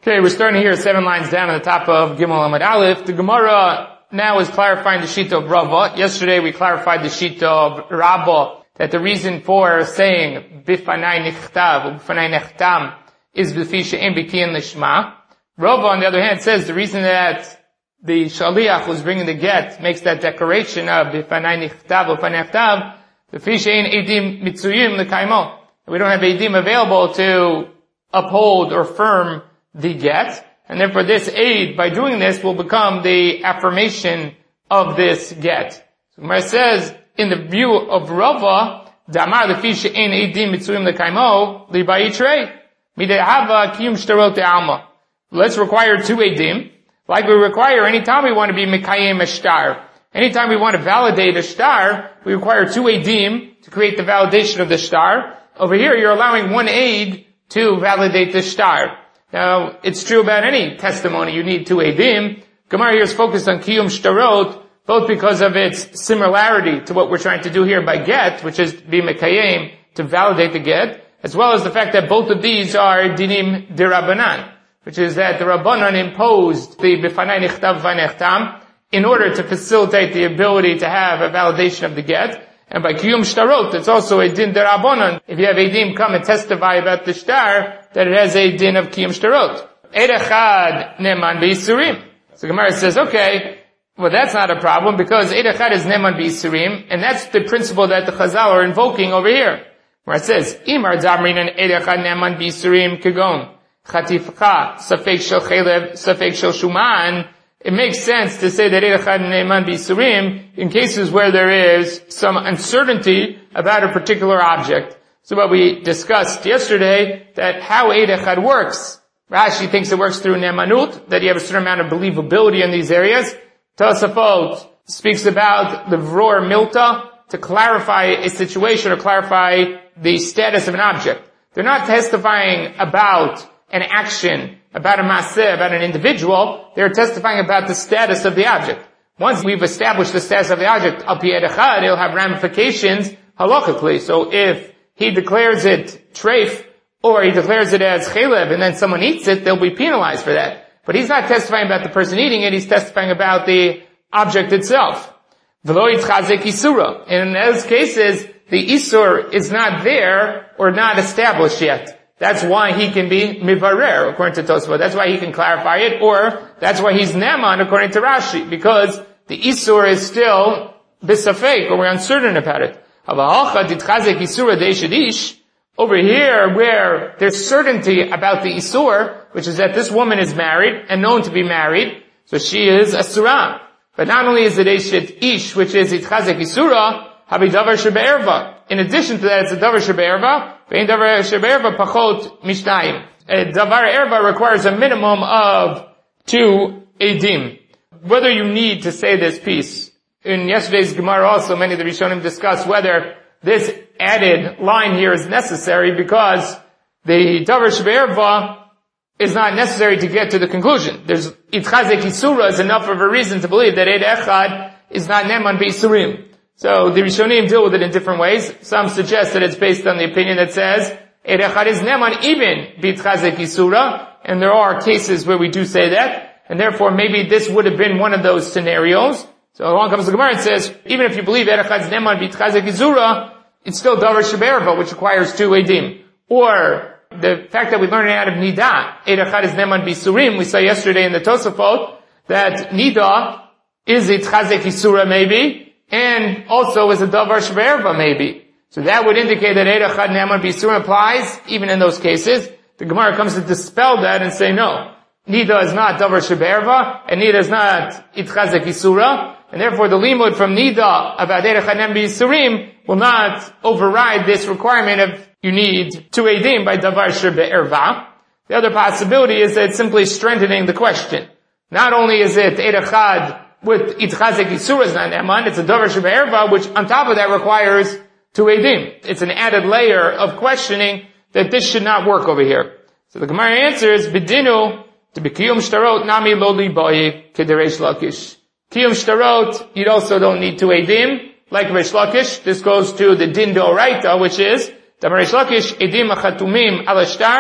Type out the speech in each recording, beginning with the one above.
Okay, we're starting here 7 lines down on the top of Gimel Amud Aleph. The Gemara now is clarifying the Shita of Rava. Yesterday we clarified the Shita of Rabba, that the reason for saying Bifanai Nichtav, Bifanai Nechtam, is B'fi She'en B'kiyin Lishma. Rava, on the other hand, says the reason that the Shaliach who's bringing the get makes that declaration of Bifanai Nichtav, Bifanai Nechtam, B'fi She'en Eidim Mitzuyim L'Kaimo. We don't have Eidim available to uphold or affirm the get, and therefore this aid, by doing this, will become the affirmation of this get. So Gemara says, in the view of Rava, Damar lefi she'en eidim mitzuim lekaimo libai yitrei midehava kiyum shtarot alma. Let's require 2 eidim, like we require anytime we want to be mekayim a shtar. Anytime we want to validate a shtar, we require 2 eidim to create the validation of the shtar. Over here, you're allowing 1 aid to validate the shtar. Now, it's true about any testimony. You need 2 eidim. Gemara here is focused on kiyum shtarot, both because of its similarity to what we're trying to do here by get, which is be mekayim, to validate the get, as well as the fact that both of these are dinim dirabanan, which is that the Rabbanan imposed the bifanai nichtav v'nechtam in order to facilitate the ability to have a validation of the get. And by kiyum shtarot, it's also a din derabanan. If you have eidim come and testify about the shtar, that it has a din of kiyum shtarot. Eid echad neman b'yisurim. So Gemara says, okay, well that's not a problem because eid echad is neman b'yisurim, and that's the principle that the Chazal are invoking over here. Where it says, imar damrin and eid echad neman b'yisurim kegon chatifcha safek shel chelev safek shel shuman. It makes sense to say that eid echad neman b'yisurim in cases where there is some uncertainty about a particular object. So what we discussed yesterday, that how eid echad works. Rashi thinks it works through nemanut, that you have a certain amount of believability in these areas. Tosafot speaks about the vror milta, to clarify a situation or clarify the status of an object. They're not testifying about an action, about a maseh, about an individual. They're testifying about the status of the object. Once we've established the status of the object, al pi eid echad, it'll have ramifications halachically. So if he declares it treif, or he declares it as chelev, and then someone eats it, they'll be penalized for that. But he's not testifying about the person eating it, he's testifying about the object itself. V'lo yitzchazek isura. In those cases, the isur is not there, or not established yet. That's why he can be mivarer, according to Tosfot. That's why he can clarify it, or that's why he's neman, according to Rashi, because the isur is still bisafek, or we're uncertain about it. Over here, where there's certainty about the isur, which is that this woman is married and known to be married, so she is asura. But not only is it eshet ish, which is itchazek isura, habi davar shebe'erva. In addition to that, it's a davar shebe'erva, ve'in davar shebe'erva pachot mishnayim. A davar erva requires a minimum of 2 edim. Whether you need to say this piece, in yesterday's Gemara also, many of the Rishonim discussed whether this added line here is necessary because the davar shebe'erva is not necessary to get to the conclusion. There's itchazek isura is enough of a reason to believe that eid echad is not neman b'isurim. So the Rishonim deal with it in different ways. Some suggest that it's based on the opinion that says eid echad is neman even b'itchazek isura, and there are cases where we do say that, and therefore maybe this would have been one of those scenarios. So along comes the Gemara and says, even if you believe eid echad is neman b'itchazek isura, it's still davar shebe'erva, which requires 2 edim. Or the fact that we learn it out of nida, eid echad is neman b'isurim, we saw yesterday in the Tosafot that nida is itchazek isura maybe, and also is a davar shebe'erva maybe. So that would indicate that eid echad neman b'isurim applies even in those cases. The Gemara comes to dispel that and say no. Nida is not davar shebe'erva, and nida is not itchazek isura, and therefore the limud from nida about eid echad neman b'isurim will not override this requirement of you need 2 edim by davar shebe'erva. The other possibility is that it's simply strengthening the question. Not only is it eid echad with itchazek isura is not neman, it's a davar shebe'erva, which on top of that requires 2 edim. It's an added layer of questioning that this should not work over here. So the Gemara answers, bidinu to be kiyum shtarot nami lo libai kedereish lakish. Kiyum shtarot, you also don't need 2 edim. Like Reish Lakish, this goes to the din d'oraita, which is Reish Lakish edim achatumim al shtar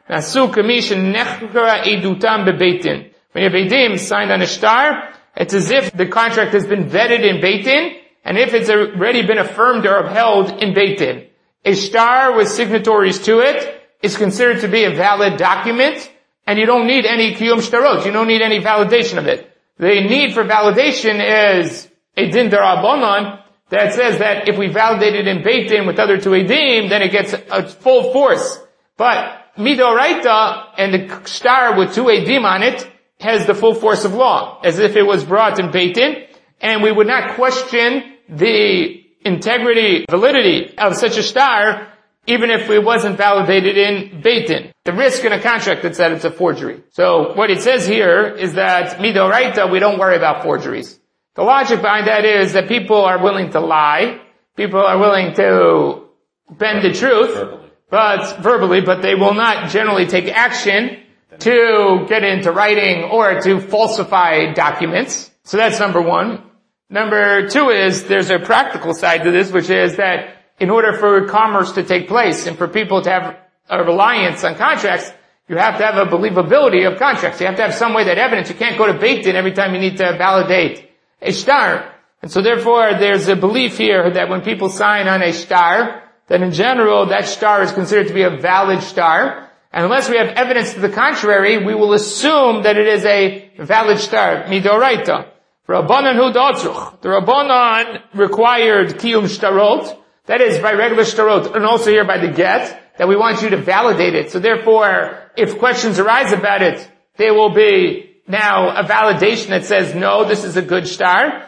Nasu kamishin nechkara edutam bebeitin. When you have edim signed on a shtar, it's as if the contract has been vetted in Beit Din, and if it's already been affirmed or upheld in Beit Din. A shtar with signatories to it is considered to be a valid document, and you don't need any kiyum shtarot. You don't need any validation of it. The need for validation is a din darabanan that says that if we validate it in Beit Din with other two edim, then it gets a full force. But midoraita and the shtar with two edim on it has the full force of law, as if it was brought in Beit Din, and we would not question the integrity, validity of such a shtar, even if it wasn't validated in Beit Din. The risk in a contract is that it's a forgery. So what it says here is that midoraita, we don't worry about forgeries. The logic behind that is that people are willing to lie, people are willing to bend the truth, verbally, but they will not generally take action to get into writing or to falsify documents. So that's number one. Number two is there's a practical side to this, which is that in order for commerce to take place and for people to have a reliance on contracts, you have to have a believability of contracts. You have to have some way that evidence. You can't go to Beit Din every time you need to validate a shtar. And so therefore there's a belief here that when people sign on a shtar, that in general that shtar is considered to be a valid shtar. And unless we have evidence to the contrary, we will assume that it is a valid shtar, midoraita. Rabbanan hu da'atzuch. The Rabbanan required kiyum shtarot, that is by regular shtarot, and also here by the get, that we want you to validate it. So therefore, if questions arise about it, there will be now a validation that says, no, this is a good shtar.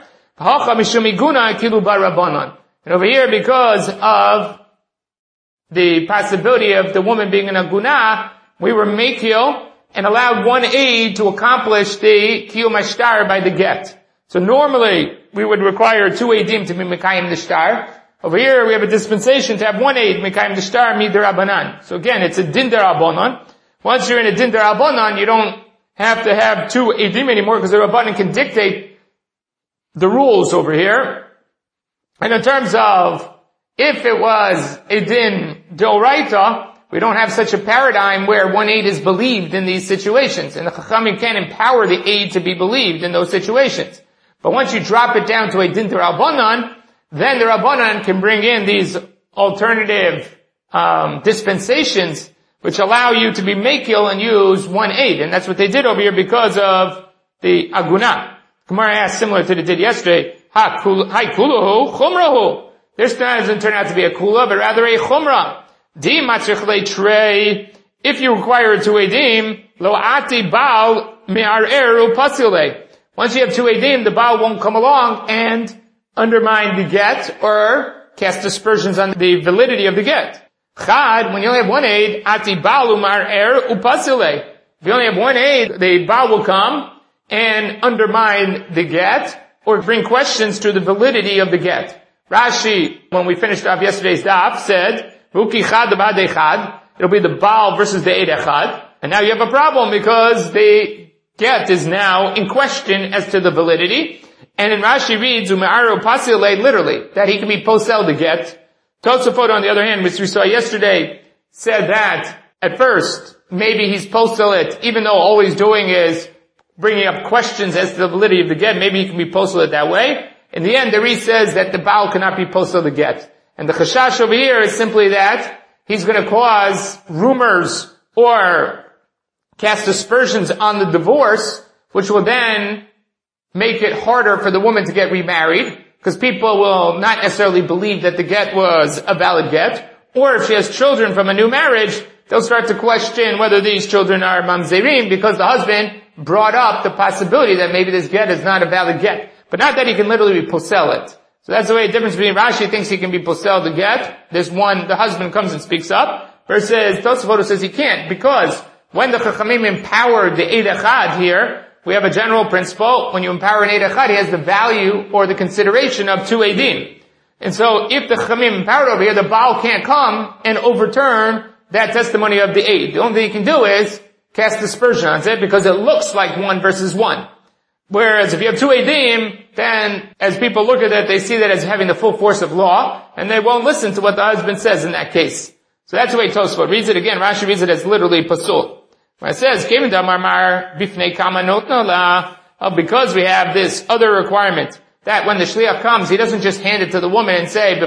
And over here, because of the possibility of the woman being an aguna, we were mekil and allowed one aid to accomplish the kiyum shtar by the get. So normally, we would require two aidim to be mekayim the shtar. Over here, we have a dispensation to have one aid mekayim the shtar midarabanan. So again, it's a din darabanan. Once you're in a din darabanan, you don't have to have two aidim anymore because the rabbanan can dictate the rules over here. And in terms of if it was a din d'oraita, we don't have such a paradigm where one aid is believed in these situations. And the Chachamim can empower the aid to be believed in those situations. But once you drop it down to a din d'Rabbanan, then the Rabbanan can bring in these alternative dispensations which allow you to be mekil and use one aid. And that's what they did over here because of the aguna. Gemara asked similar to the did yesterday, Hai kuluhu chumrahu. This doesn't turn out to be a kula, but rather a chumrah. Di matzich trei. If you require two edim, lo ati baal me'arer upasile. Once you have two edim, the baal won't come along and undermine the get or cast aspersions on the validity of the get. Chad, when you only have one aid, ati baal me'arer upasile. If you only have one aid, the baal will come and undermine the get or bring questions to the validity of the get. Rashi, when we finished off yesterday's daf, said, Ruki chad b'ad echad. It'll be the Baal versus the Eid echad. And now you have a problem because the get is now in question as to the validity. And in Rashi reads, Ume'aru pasile, literally, that he can be posel the get. Tosafot, on the other hand, which we saw yesterday, said that at first, maybe he's posel it, even though all he's doing is bringing up questions as to the validity of the get. Maybe he can be posel it that way. In the end, the Re says that the Baal cannot be posel the get. And the chashash over here is simply that he's going to cause rumors or cast aspersions on the divorce, which will then make it harder for the woman to get remarried, because people will not necessarily believe that the get was a valid get. Or if she has children from a new marriage, they'll start to question whether these children are mamzerim, because the husband brought up the possibility that maybe this get is not a valid get. But not that he can literally be posel it. So that's the way the difference between Rashi thinks he can be posel the get. This one, the husband comes and speaks up, versus Tosafot says he can't, because when the Chachamim empowered the Eid Echad here, we have a general principle. When you empower an Eid Echad, he has the value or the consideration of two Eidim. And so if the Chachamim empowered over here, the Baal can't come and overturn that testimony of the Eid. The only thing he can do is cast aspersion on it, because it looks like one versus one. Whereas if you have two Eidim, then as people look at it, they see that as having the full force of law, and they won't listen to what the husband says in that case. So that's the way Tosfot reads it. Again, Rashi reads it as literally pasul. When it says, because we have this other requirement, that when the shliach comes, he doesn't just hand it to the woman and say,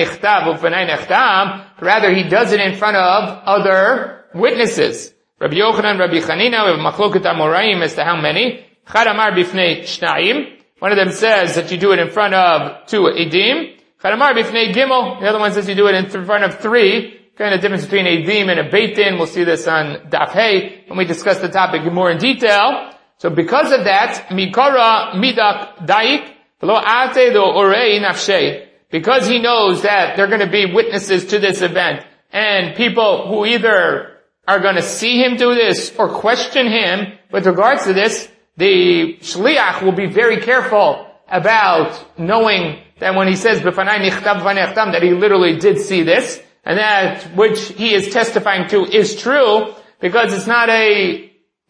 rather he does it in front of other witnesses. Rabbi Yochanan, Rabbi Chanina, we have machloket amoraim as to how many. Chad amar bifnei shnayim. One of them says that you do it in front of 2 edim. Chad amar bifnei gimel. The other one says you do it in front of 3. Kind of difference between a edim and a beit din. We'll see this on Daf Hey when we discuss the topic more in detail. So because of that, mikara midak daik lo ate do orei nafshei. Because he knows that they're going to be witnesses to this event, and people who either are going to see him do this or question him with regards to this, the shliach will be very careful about knowing that when he says b'fanai nichtav b'fanai achtam, that he literally did see this, and that which he is testifying to is true, because it's not a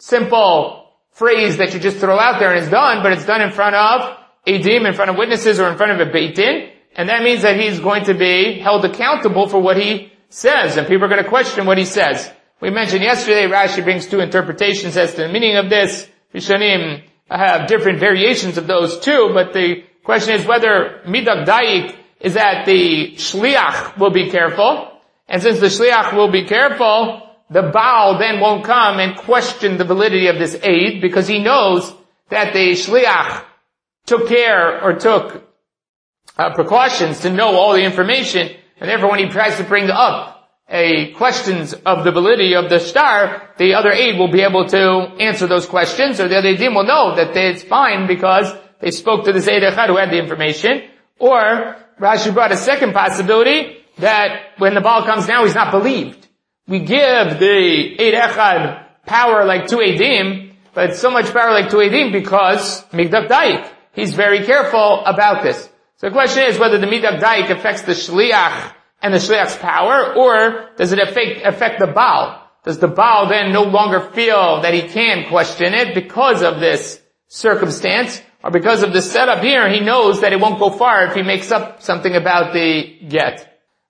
simple phrase that you just throw out there and it's done, but it's done in front of edim, in front of witnesses, or in front of a beit din, and that means that he's going to be held accountable for what he says, and people are going to question what he says. We mentioned yesterday, Rashi brings 2 interpretations as to the meaning of this. Rishonim have different variations of those too, but the question is whether midak daik is that the shliach will be careful, and since the shliach will be careful, the Baal then won't come and question the validity of this aid, because he knows that the shliach took care or took precautions to know all the information, and therefore when he tries to bring up questions of the validity of the star, the other aid will be able to answer those questions, or the other aidim will know that it's fine because they spoke to this aid echad who had the information. Or Rashi brought a second possibility, that when the Baal comes now, he's not believed. We give the aid echad power like 2 aidim, but so much power like 2 aidim because mikdak daik. He's very careful about this. So the question is whether the midak daik affects the shliach and the shliach's power, or does it affect the Baal? Does the Baal then no longer feel that he can question it because of this circumstance, or because of the setup here, he knows that it won't go far if he makes up something about the get.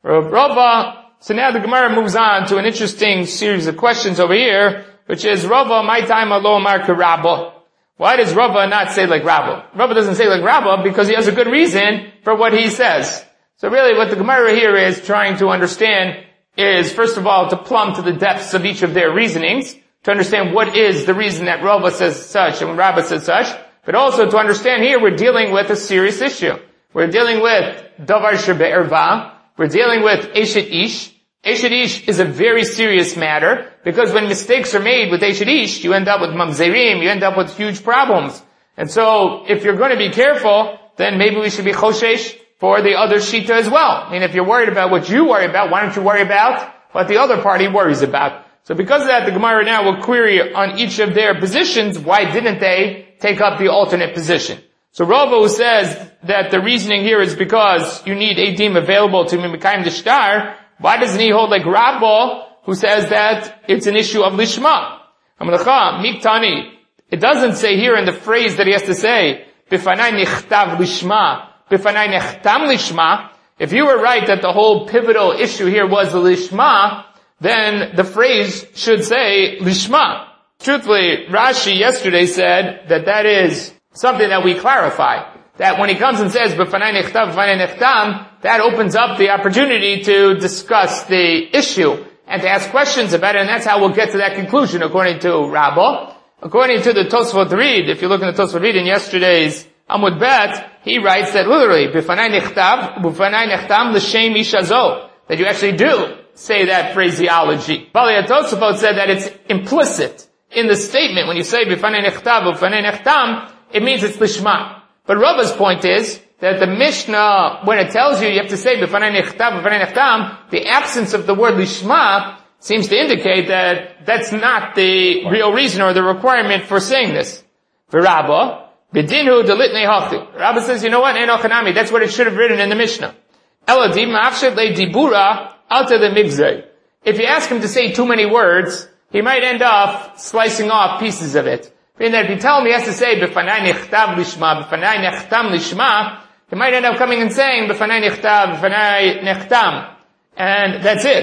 Rava, so now the Gemara moves on to an interesting series of questions over here, which is, Rava, my time alo amar Rabba. Why does Rava not say like Rabba? Rava doesn't say like Rabba because he has a good reason for what he says. So really what the Gemara here is trying to understand is, first of all, to plumb to the depths of each of their reasonings, to understand what is the reason that Rava says such and Rabba says such, but also to understand here we're dealing with a serious issue. We're dealing with Davar Shebe'erva, we're dealing with Eshet Ish. Eshet Ish is a very serious matter, because when mistakes are made with Eshet Ish, you end up with mamzerim, you end up with huge problems. And so, if you're going to be careful, then maybe we should be choshesh for the other shita as well. I mean, if you're worried about what you worry about, why don't you worry about what the other party worries about? So because of that, the Gemara now will query on each of their positions, why didn't they take up the alternate position? So Rava says that the reasoning here is because you need edim available to mimikayim the shtar. Why doesn't he hold like Rabba, who says that it's an issue of lishma? Amalacha, miktani. It doesn't say here in the phrase that he has to say, bifanai nichtav lishma, bifanai nechtam lishma. If you were right that the whole pivotal issue here was the lishma, then the phrase should say lishma. Truthfully, Rashi yesterday said that that is something that we clarify. That when he comes and says, b'fanai nechtav, b'fanai nechtam, that opens up the opportunity to discuss the issue and to ask questions about it, and that's how we'll get to that conclusion according to Rabbah. According to the Tosfot Reed, if you look in the Tosfot Reed in yesterday's Amud Bet, he writes that literally, b'fanai nechtav, b'fanai nechtam, l'shem ishazo, that you actually do say that phraseology. Bali Tosfot said that it's implicit in the statement. When you say b'fanai nechtav, b'fanai nechtam, it means it's lishma. But Rava's point is that the Mishnah, when it tells you have to say b'fanai nechtav, b'fanai nechtam, the absence of the word lishma seems to indicate that that's not the real reason or the requirement for saying this. For Rabbah, b'dinhu delitnei hachi. Rabbah says, you know what, enochanami, that's what it should have written in the Mishnah. Eladim ma'afshet le dibura alta the migzay. If you ask him to say too many words, he might end up slicing off pieces of it. Meaning that if you tell him he has to say b'fanai nechtav lishma, b'fanai nechtam lishma, he might end up coming and saying b'fanai nechtav, b'fanai nechtam, and that's it.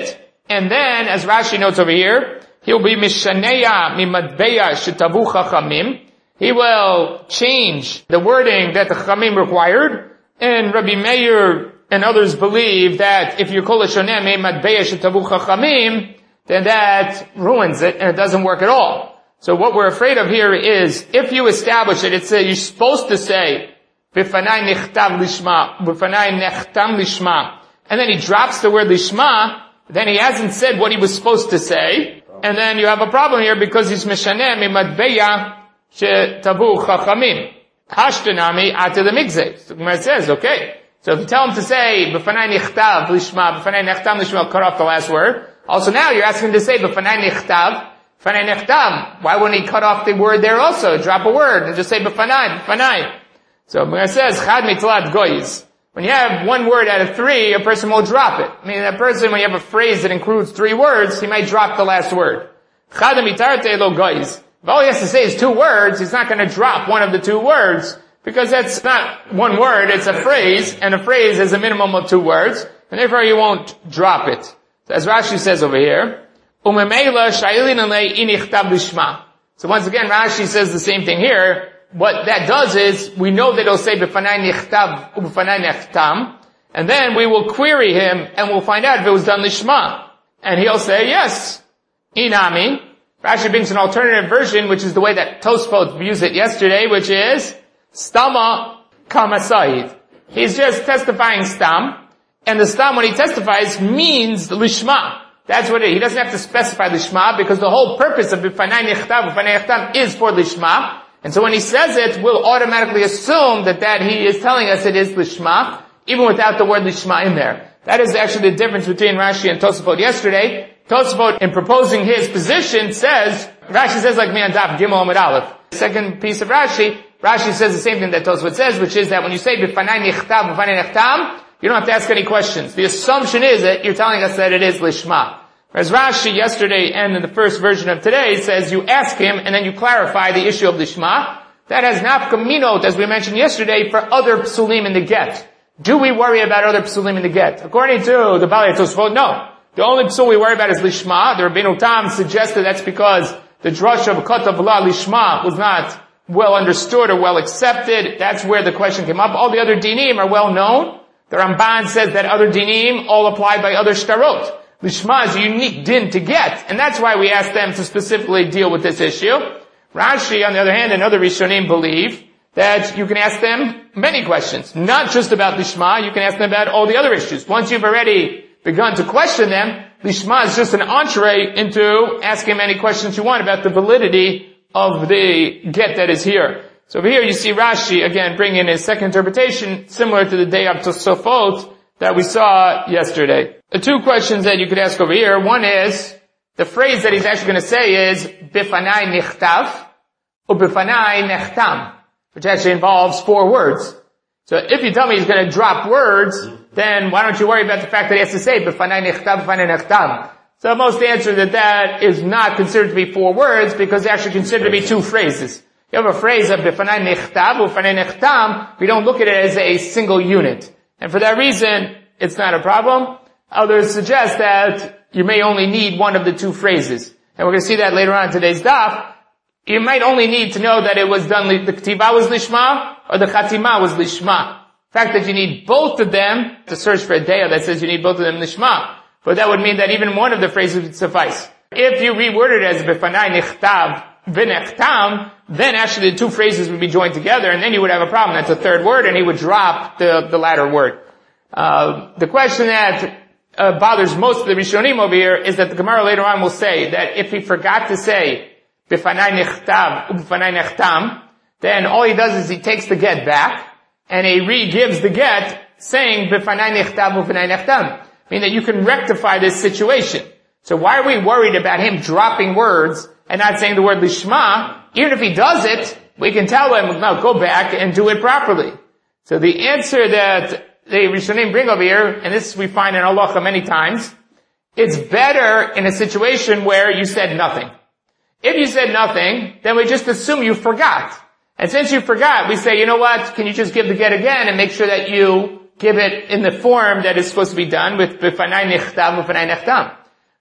And then, as Rashi notes over here, he'll be mishaneya mimadbeya shetavu chachamim. He will change the wording that the chachamim required. And Rabbi Meir and others believe that if you call it shoneh mimadbeya shetavu chachamim, then that ruins it and it doesn't work at all. So what we're afraid of here is, if you establish it, you're supposed to say, B'fanai nichtav lishma, b'fanai nechtam lishma, and then he drops the word lishma, then he hasn't said what he was supposed to say, and then you have a problem here because he's mishaneh mimadbeya shetavu chachamim. Hashtanami ate the migzeh. So the Gemara says, okay, so if you tell him to say, b'fanai nichtav lishma, b'fanai nechtam lishma, cut off the last word. Also now you're asking him to say, b'fanai nichtav, b'fanai nechtam. Why wouldn't he cut off the word there also? Drop a word and just say b'fanai, b'fanai. So Gemara says, chad mitlat goyis. When you have one word out of three, a person will drop it. I mean, that person, when you have a phrase that includes three words, he might drop the last word. Chad mitarte lo goyis. If all he has to say is two words, he's not going to drop one of the two words, because that's not one word, it's a phrase, and a phrase is a minimum of two words, and therefore he won't drop it. So as Rashi says over here, umemela shailin alei inichtav lishma. So once again, Rashi says the same thing here. What that does is, we know that he'll say b'fanai nichtav u'b'fanai nechtam, and then we will query him, and we'll find out if it was done lishma. And he'll say, yes, inami. Rashi brings an alternative version, which is the way that Tosfot used it yesterday, which is, stama kamasayid. He's just testifying stam, and the stam, when he testifies, means lishma. That's what he doesn't have to specify lishma, because the whole purpose of b'fanai nichtav, b'fanai nechtam is for lishma. And so when he says it, we'll automatically assume that he is telling us it is lishma, even without the word lishma in there. That is actually the difference between Rashi and Tosafot yesterday. Tosafot, in proposing his position, says, Rashi says like me on Daf Gimel Amud Aleph. The second piece of Rashi says the same thing that Tosafot says, which is that when you say b'fanai nichtav, b'fanai nechtam, you don't have to ask any questions. The assumption is that you're telling us that it is lishma. Whereas Rashi yesterday and in the first version of today says you ask him and then you clarify the issue of lishma. That has nafkaminot, as we mentioned yesterday, for other psulim in the get. Do we worry about other psulim in the get? According to the Balei Tosfot, no. The only psul we worry about is lishma. The Rabbeinu Tam suggested that's because the drush of katav la lishma was not well understood or well accepted. That's where the question came up. All the other dinim are well known. The Ramban says that other dinim all apply by other shtarot. Lishma is a unique din to get, and that's why we asked them to specifically deal with this issue. Rashi, on the other hand, and other Rishonim believe that you can ask them many questions. Not just about Lishma, you can ask them about all the other issues. Once you've already begun to question them, Lishma is just an entree into asking them any questions you want about the validity of the get that is here. So over here you see Rashi, again, bring in his second interpretation, similar to the day of Tosafot that we saw yesterday. The two questions that you could ask over here, one is, the phrase that he's actually going to say is, B'fanai nichtav, or B'fanai nechtam, which actually involves four words. So if you tell me he's going to drop words, then why don't you worry about the fact that he has to say, B'fanai nichtav, B'fanai nechtam. So most answer that is not considered to be four words, because it's actually considered to be two phrases. You have a phrase of B'fanai nichtav, or B'fanai nechtam, we don't look at it as a single unit. And for that reason, it's not a problem. Others suggest that you may only need one of the two phrases. And we're going to see that later on in today's daf. You might only need to know that it was done, the ktiva was lishma, or the chatima was lishma. The fact that you need both of them, to search for a daya that says you need both of them lishma. But that would mean that even one of the phrases would suffice. If you reword it as b'fanai nichtav v'nechtam, then actually the two phrases would be joined together, and then you would have a problem. That's a third word, and he would drop the latter word. The question that bothers most of the Rishonim over here is that the Gemara later on will say that if he forgot to say b'fanai nichtav u'b'fanai nechtam, then all he does is he takes the get back and he re-gives the get saying b'fanai nichtav u'b'fanai nechtam, meaning that you can rectify this situation. So why are we worried about him dropping words and not saying the word lishma? Even if he does it, we can tell him, no, go back and do it properly. So the answer that the Rishonim bring over here, and this we find in halacha many times, it's better in a situation where you said nothing. If you said nothing, then we just assume you forgot. And since you forgot, we say, you know what, can you just give the get again and make sure that you give it in the form that is supposed to be done with b'fanai nichtav, b'fanai nechtam.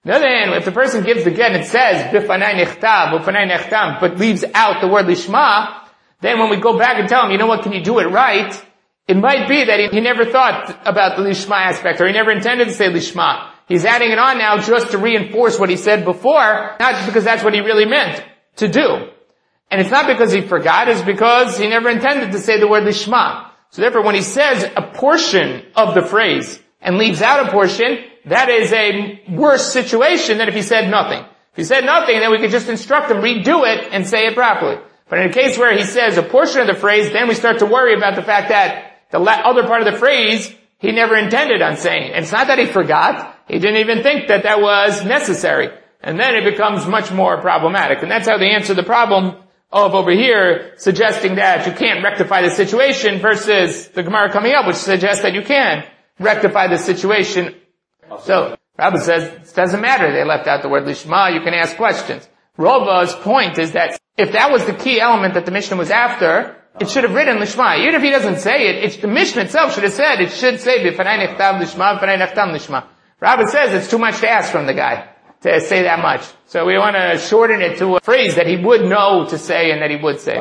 On the other hand, if the person gives the get and it says, Bifanai nechtav, Bifanai nechtam, but leaves out the word lishma, then when we go back and tell him, you know what, can you do it right? It might be that he never thought about the lishma aspect, or he never intended to say lishma. He's adding it on now just to reinforce what he said before, not because that's what he really meant to do. And it's not because he forgot, it's because he never intended to say the word lishma. So therefore, when he says a portion of the phrase and leaves out a portion, that is a worse situation than if he said nothing. If he said nothing, then we could just instruct him, redo it, and say it properly. But in a case where he says a portion of the phrase, then we start to worry about the fact that the other part of the phrase, he never intended on saying. And it's not that he forgot, he didn't even think that that was necessary. And then it becomes much more problematic. And that's how they answer the problem of over here, suggesting that you can't rectify the situation versus the Gemara coming up, which suggests that you can rectify the situation. So, Rabbi says, it doesn't matter, they left out the word lishma, you can ask questions. Rava's point is that if that was the key element that the Mishnah was after, it should have written lishma. Even if he doesn't say it, the Mishnah itself should have said, it should say, Bifanai nechtav lishma, Bifanai nechtam lishma. Rabbi says it's too much to ask from the guy to say that much. So we want to shorten it to a phrase that he would know to say and that he would say.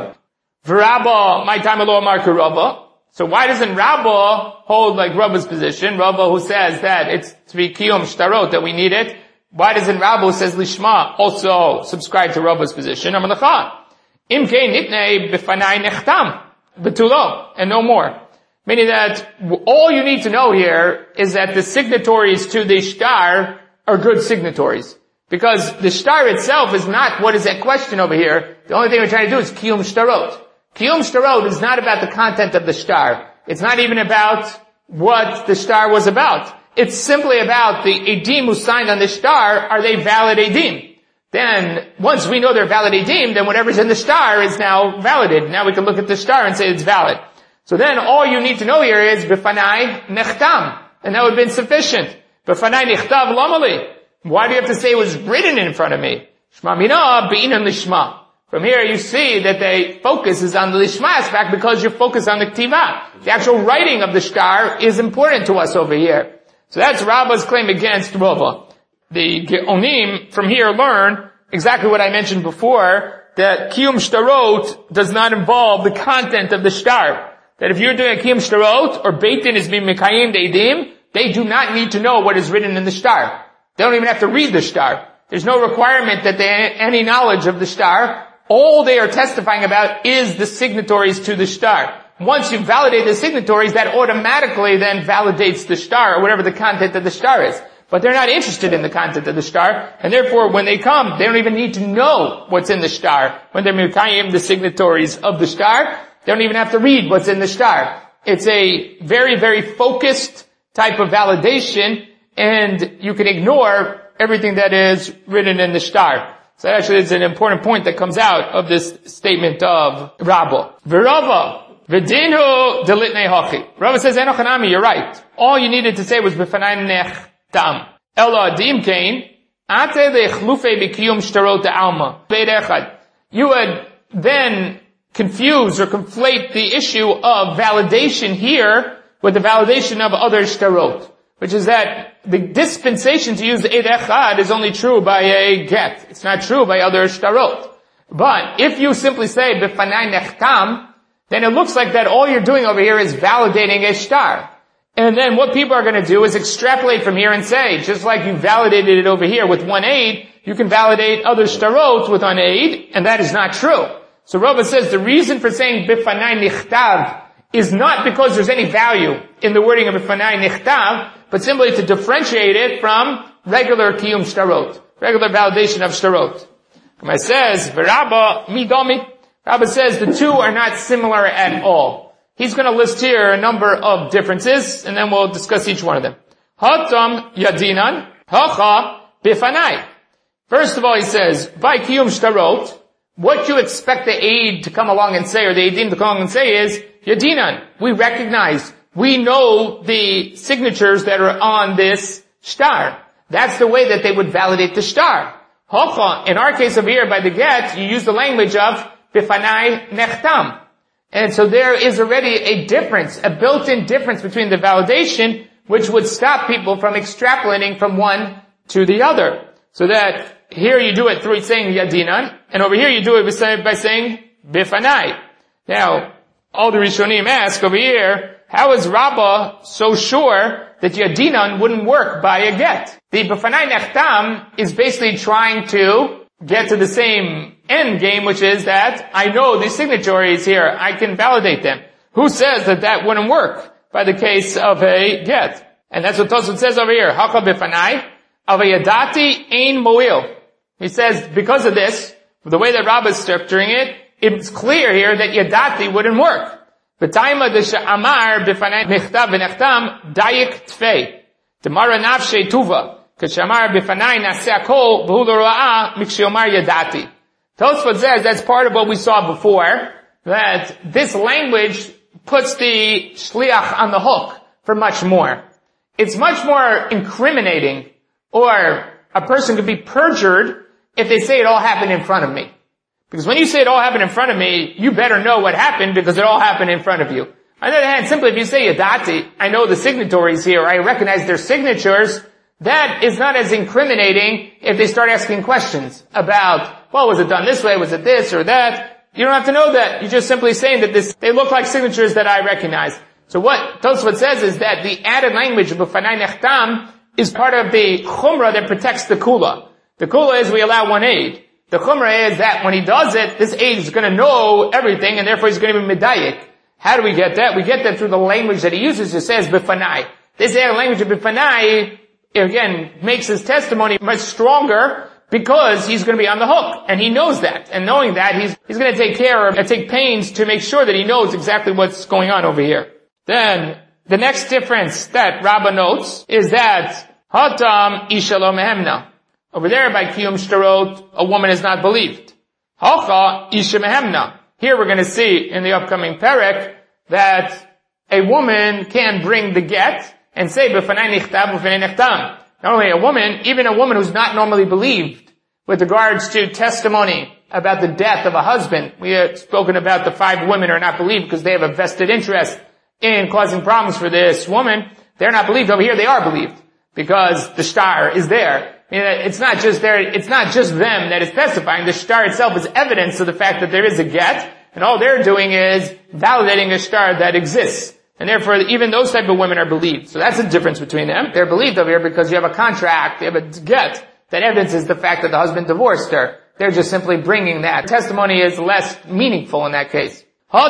V'Rabba, my time alo amar Rabba. So why doesn't Rabba hold like Rabba's position? Rabba who says that it's to be kiyum shtarot, that we need it. Why doesn't Rabba who says lishma also subscribe to Rabba's position? Amar lecha. Im kein nitnei bifanai nechtam. Betulo. And no more. Meaning that all you need to know here is that the signatories to the shtar are good signatories. Because the shtar itself is not what is at question over here. The only thing we're trying to do is kiyum shtarot. Kiyum shtarot is not about the content of the shtar. It's not even about what the shtar was about. It's simply about the edim who signed on the shtar, are they valid edim? Then, once we know they're valid edim, then whatever's in the shtar is now validated. Now we can look at the shtar and say it's valid. So then all you need to know here is bifanai nechtam. And that would have been sufficient. Bifanai nechtav lamali. Why do you have to say it was written in front of me? Shma mina be'inan lishma. From here you see that the focus is on the lishma aspect because you're focused on the ktiva. The actual writing of the shtar is important to us over here. So that's Rabba's claim against Rava. The Geonim from here learn exactly what I mentioned before, that kiyum shtarot does not involve the content of the shtar. That if you're doing a kiyum shtarot, or Beit Din is being mekayim deidim, they do not need to know what is written in the shtar. They don't even have to read the shtar. There's no requirement that they have any knowledge of the shtar. All they are testifying about is the signatories to the shtar. Once you validate the signatories, that automatically then validates the shtar, or whatever the content of the shtar is. But they're not interested in the content of the shtar, and therefore when they come, they don't even need to know what's in the shtar. When they're mekayim the signatories of the shtar, they don't even have to read what's in the shtar. It's a very, very focused type of validation, and you can ignore everything that is written in the shtar. So actually it's an important point that comes out of this statement of Rabba. V'Rava, v'dinu delitnei hachi. Rabba says, Enochanami, you're right. All you needed to say was b'fanai nechtam. Ela adim kain, ate le'chlufe b'kiyum shtarot alma. Beit echad. You would then confuse or conflate the issue of validation here with the validation of other shtarot, which is that the dispensation to use the Eid Echad is only true by a get. It's not true by other shtarot. But if you simply say b'fanai nechtam, then it looks like that all you're doing over here is validating a shtar. And then what people are going to do is extrapolate from here and say, just like you validated it over here with one aid, you can validate other shtarot with one aid, and that is not true. So Rava says the reason for saying b'fanai nechtav is not because there's any value in the wording of b'fanai nechtav, but simply to differentiate it from regular kiyum shtarot, regular validation of shtarot. Rabbi says, v'Rabba midomi. Rabbi says the two are not similar at all. He's going to list here a number of differences, and then we'll discuss each one of them. Hatam yadinan, hacha b'fanai. First of all, he says, by kiyum shtarot, what you expect the aid to come along and say, or the aidim to come along and say is, yadinan, we recognize, we know the signatures that are on this shtar. That's the way that they would validate the shtar. Hocha, in our case over here, by the get, you use the language of b'fanai nechtam. And so there is already a difference, a built-in difference between the validation, which would stop people from extrapolating from one to the other. So that here you do it through saying Yadinan, and over here you do it by saying Bifanai. Now, all the Rishonim ask over here, how is Rabbah so sure that Yadinan wouldn't work by a get? The Bifanai Nechtam is basically trying to get to the same end game, which is that I know these signatories here, I can validate them. Who says that that wouldn't work by the case of a get? And that's what Tosfot says over here. Haka Bifanai, Avayadati Ein Moil. He says, because of this, the way that Rabbah is structuring it, it's clear here that Yadati wouldn't work. V'taima de she'amar b'fanai nechtav v'nechtam dayik tfei. Demara nafshei tuva. K'shamar b'fanai naseh akol v'hu lo ra'ah mikshiyomar Yadati. Tosfot says that's part of what we saw before, that this language puts the shliach on the hook for much more. It's much more incriminating, or a person could be perjured if they say it all happened in front of me. Because when you say it all happened in front of me, you better know what happened because it all happened in front of you. On the other hand, simply if you say Yadati, I know the signatories here, I recognize their signatures, that is not as incriminating if they start asking questions about, well, was it done this way, was it this or that? You don't have to know that. You're just simply saying that they look like signatures that I recognize. So what Tosfot says is that the added language of B'fanai Nechtam is part of the chumrah that protects the kula. The kula is we allow one aid. The chumrah is that when he does it, this aid is going to know everything, and therefore he's going to be medayik. How do we get that? We get that through the language that he uses. It says B'fanai. This added language of B'fanai, again, makes his testimony much stronger because he's going to be on the hook, and he knows that. And knowing that, he's going to take pains to make sure that he knows exactly what's going on over here. Then, the next difference that Rabbah notes is that Hatam Isha Lo Mehemna. Over there by Kiyum Shtarot, a woman is not believed. Hacha Isha Mehemna. Here we're going to see in the upcoming perek that a woman can bring the get and say B'fanai Nichtav B'fanai Nechtam. Not only a woman, even a woman who's not normally believed with regards to testimony about the death of a husband. We have spoken about the 5 women who are not believed because they have a vested interest in causing problems for this woman. They're not believed. Over here they are believed because the shtar is there. I mean, it's not just them that is testifying. The shtar itself is evidence of the fact that there is a get, and all they're doing is validating a shtar that exists. And therefore, even those type of women are believed. So that's the difference between them. They're believed over here because you have a contract, you have a get that evidences the fact that the husband divorced her. They're just simply bringing that. Testimony is less meaningful in that case.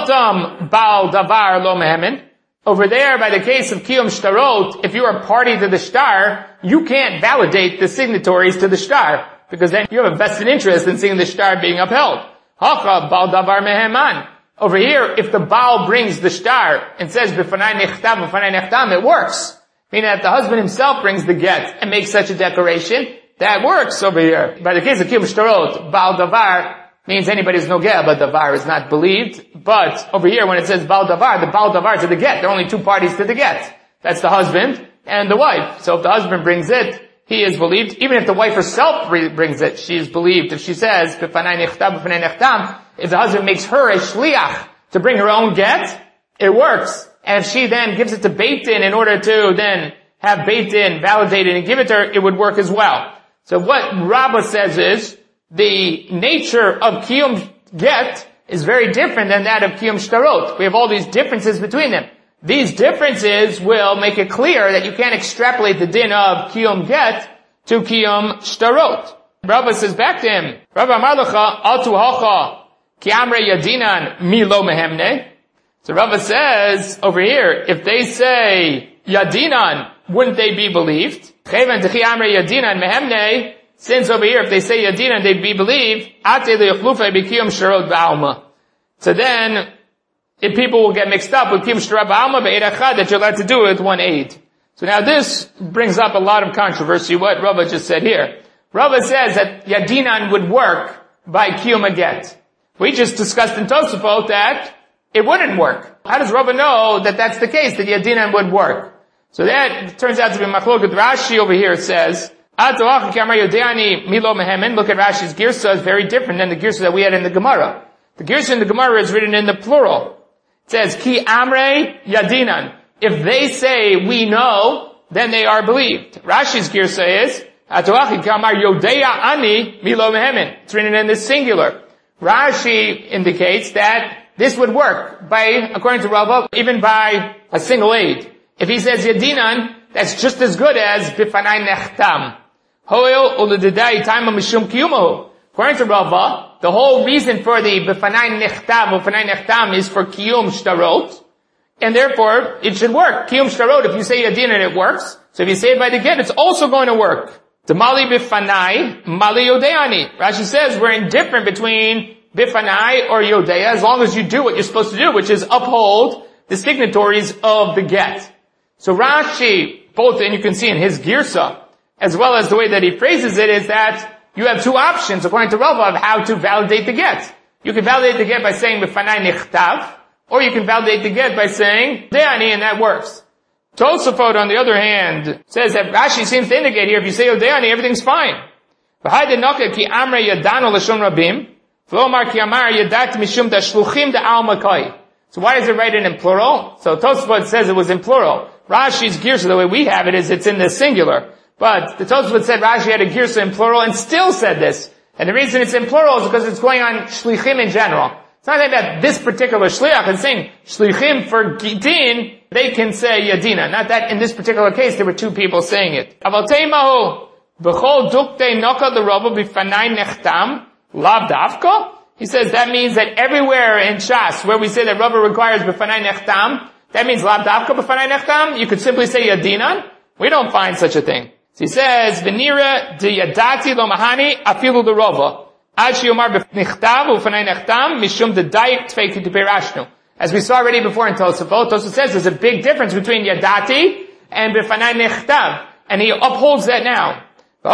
Hatam Baal Davar Lo Mehemen. Over there, by the case of Kiyum Shtarot, if you are party to the shtar, you can't validate the signatories to the shtar, because then you have a vested interest in seeing the shtar being upheld. Hacha Baal Davar Meheman. Over here, if the Baal brings the shtar and says B'fanai Nechtam, B'fanai Nechtam, it works. Meaning that the husband himself brings the get and makes such a declaration, that works over here. By the case of Kiyum Shtarot, Baal Davar means anybody who's no get, but davar is not believed. But over here, when it says Baal Davar, the Baal Davar to the get. There are only 2 parties to the get. That's the husband and the wife. So if the husband brings it, he is believed. Even if the wife herself brings it, she is believed. If she says, B'fanai Nechtam, B'fanai Nechtam, if the husband makes her a shliach to bring her own get, it works. And if she then gives it to Beit Din in order to then have Beit Din validate it and give it to her, it would work as well. So what Rabbah says is, the nature of Kiyum Get is very different than that of Kiyum Shtarot. We have all these differences between them. These differences will make it clear that you can't extrapolate the din of Kiyum Get to Kiyum Shtarot. Rabbah says back to him, Rabbah Amar Lecha, Atu Hacha, Ki Amre Yadinan Mi Lo Mehemne. So Rabbah says over here, if they say Yadinan, wouldn't they be believed? Chevan Techi Amre Yadinan Mehemne. Since over here, if they say Yadina, they'd be believed, so then, if people will get mixed up with Kiyum Shtarot Ba'alma, that you're allowed to do it with 1 aid. So now this brings up a lot of controversy, what Rabbah just said here. Rabbah says that Yadinan would work by Kiyum Get. We just discussed in Tosafot that it wouldn't work. How does Rabbah know that that's the case, that Yadinan would work? So that turns out to be Machloket. Rashi over here says, Look at Rashi's girsa, is very different than the girsa that we had in the Gemara. The girsa in the Gemara is written in the plural. It says, Ki Amre Yadinan. If they say, we know, then they are believed. Rashi's girsa is, Atoachi kamar yodeya ani milo mehemen. It's written in the singular. Rashi indicates that this would work according to Rava, even by a single aid. If he says yadinan, that's just as good as bifanai nechtam. Hoil uludidai taima mishum kiyumahu. According to Rava, the whole reason for the bifanai nechtam is for kiyum shtarot, and therefore it should work. Kiyum shtarot, if you say yadinan, it works. So if you say it by the get, it's also going to work. The mali bifanai, mali yodeani. Rashi says we're indifferent between bifanai or yodeya as long as you do what you're supposed to do, which is uphold the signatories of the get. So Rashi, both, and you can see in his girsa, as well as the way that he phrases it, is that you have two options, according to Rava, of how to validate the get. You can validate the get by saying bifanai nichtav, or you can validate the get by saying deani, and that works. Tosafot, on the other hand, says that Rashi seems to indicate here, if you say deani, everything's fine. So why does it write it in plural? So Tosafot says it was in plural. Rashi's girsa, the way we have it, is it's in the singular. But the Tosafot said Rashi had a girsa in plural and still said this. And the reason it's in plural is because it's going on shlichim in general. It's not about this particular shliach. It's saying shlichim for gidin, they can say yadina. Not that in this particular case there were two people saying it. Aval teimahu b'chol dukte noka l'rova b'fanai nechtam lav davka. He says that means that everywhere in Shas where we say that Rava requires b'fanai nechtam, that means lav davka b'fanai nechtam. You could simply say yadinan. We don't find such a thing. So he says v'nira de yadati lo mahani afilu de Rava. As we saw already before in Tosafot, Tosafot says there's a big difference between yadati and bifanai nechtav, and he upholds that now.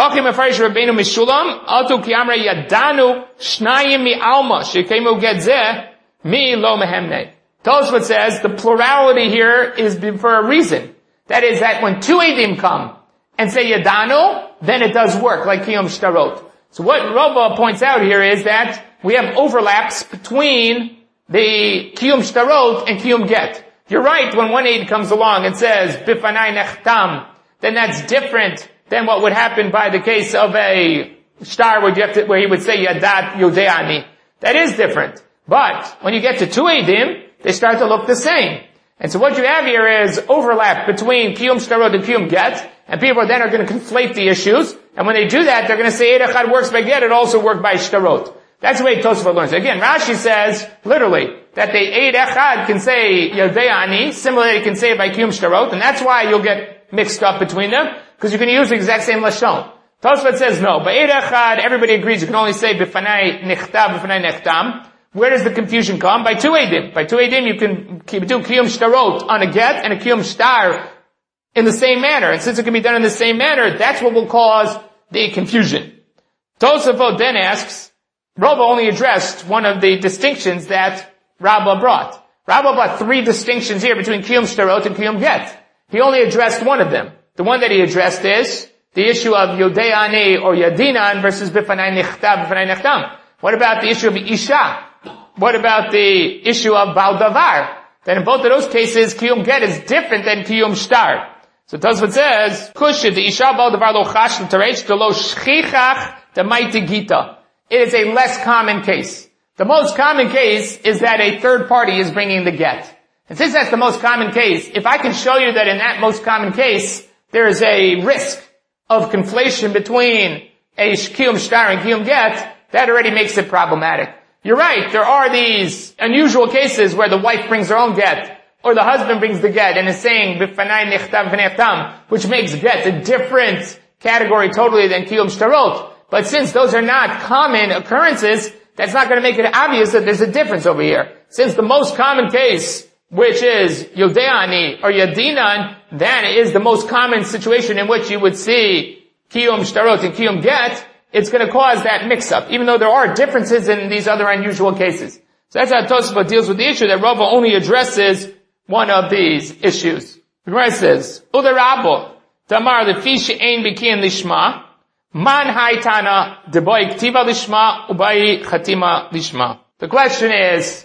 Tosafot says the plurality here is for a reason. That is that when two edim come and say yadanu, then it does work, like kiyum shtarot. So what Rava points out here is that we have overlaps between the kiyum shtarot and kiyum get. You're right, when one aid comes along and says, bifanai nechtam, then that's different than what would happen by the case of a shtar where he would say yadat yodeani. That is different. But when you get to two aidim, they start to look the same. And so what you have here is overlap between kiyum shtarot and kiyum get, and people then are going to conflate the issues. And when they do that, they're going to say Eid Echad works by get, it also worked by shtarot. That's the way Tosafot learns. Again, Rashi says, literally, that the Eid Echad can say Yodeani, similarly it can say it by Kiyum shtarot, and that's why you'll get mixed up between them, because you can use the exact same Lashon. Tosafot says no. By Eid Echad, everybody agrees you can only say Bifanai Nichtav, Bifanai Nechtam. Where does the confusion come? By two Eidim. By two Eidim, you can do Kiyum shtarot on a get and a Kiyum shtar in the same manner. And since it can be done in the same manner, that's what will cause the confusion. Tosafot then asks, Rava only addressed one of the distinctions that Rabbah brought. Rabbah brought three distinctions here between Kiyum shtarot and Kiyum get. He only addressed one of them. The one that he addressed is the issue of Yodeani or Yadinan versus Bifanai Nichtav, Bifanai Nechtam. What about the issue of Isha? What about the issue of Baal Davar? Then in both of those cases, Kiyum get is different than Kiyum shtar. So Tosafot says, Kushid, the Isha Baal Davar lo chash l'tarech, de lo shchichach de maiti gita. It is a less common case. The most common case is that a third party is bringing the get. And since that's the most common case, if I can show you that in that most common case, there is a risk of conflation between a Kiyum shtar and Kiyum get, that already makes it problematic. You're right, there are these unusual cases where the wife brings her own get, or the husband brings the get and is saying, Bifanai nichtav v'nechtam, which makes get a different category totally than Kiyum shtarot. But since those are not common occurrences, that's not going to make it obvious that there's a difference over here. Since the most common case, which is Yodeani or Yadinan, that is the most common situation in which you would see Kiyum shtarot and Kiyum get, it's going to cause that mix-up, even though there are differences in these other unusual cases. So that's how Tosafot deals with the issue that Rava only addresses one of these issues. The Gemara says, Uda Rabbo, Tamar lefi she'ein bikiyin lishma, man haitana debai ktiva lishma, ubai chatima lishma. The question is,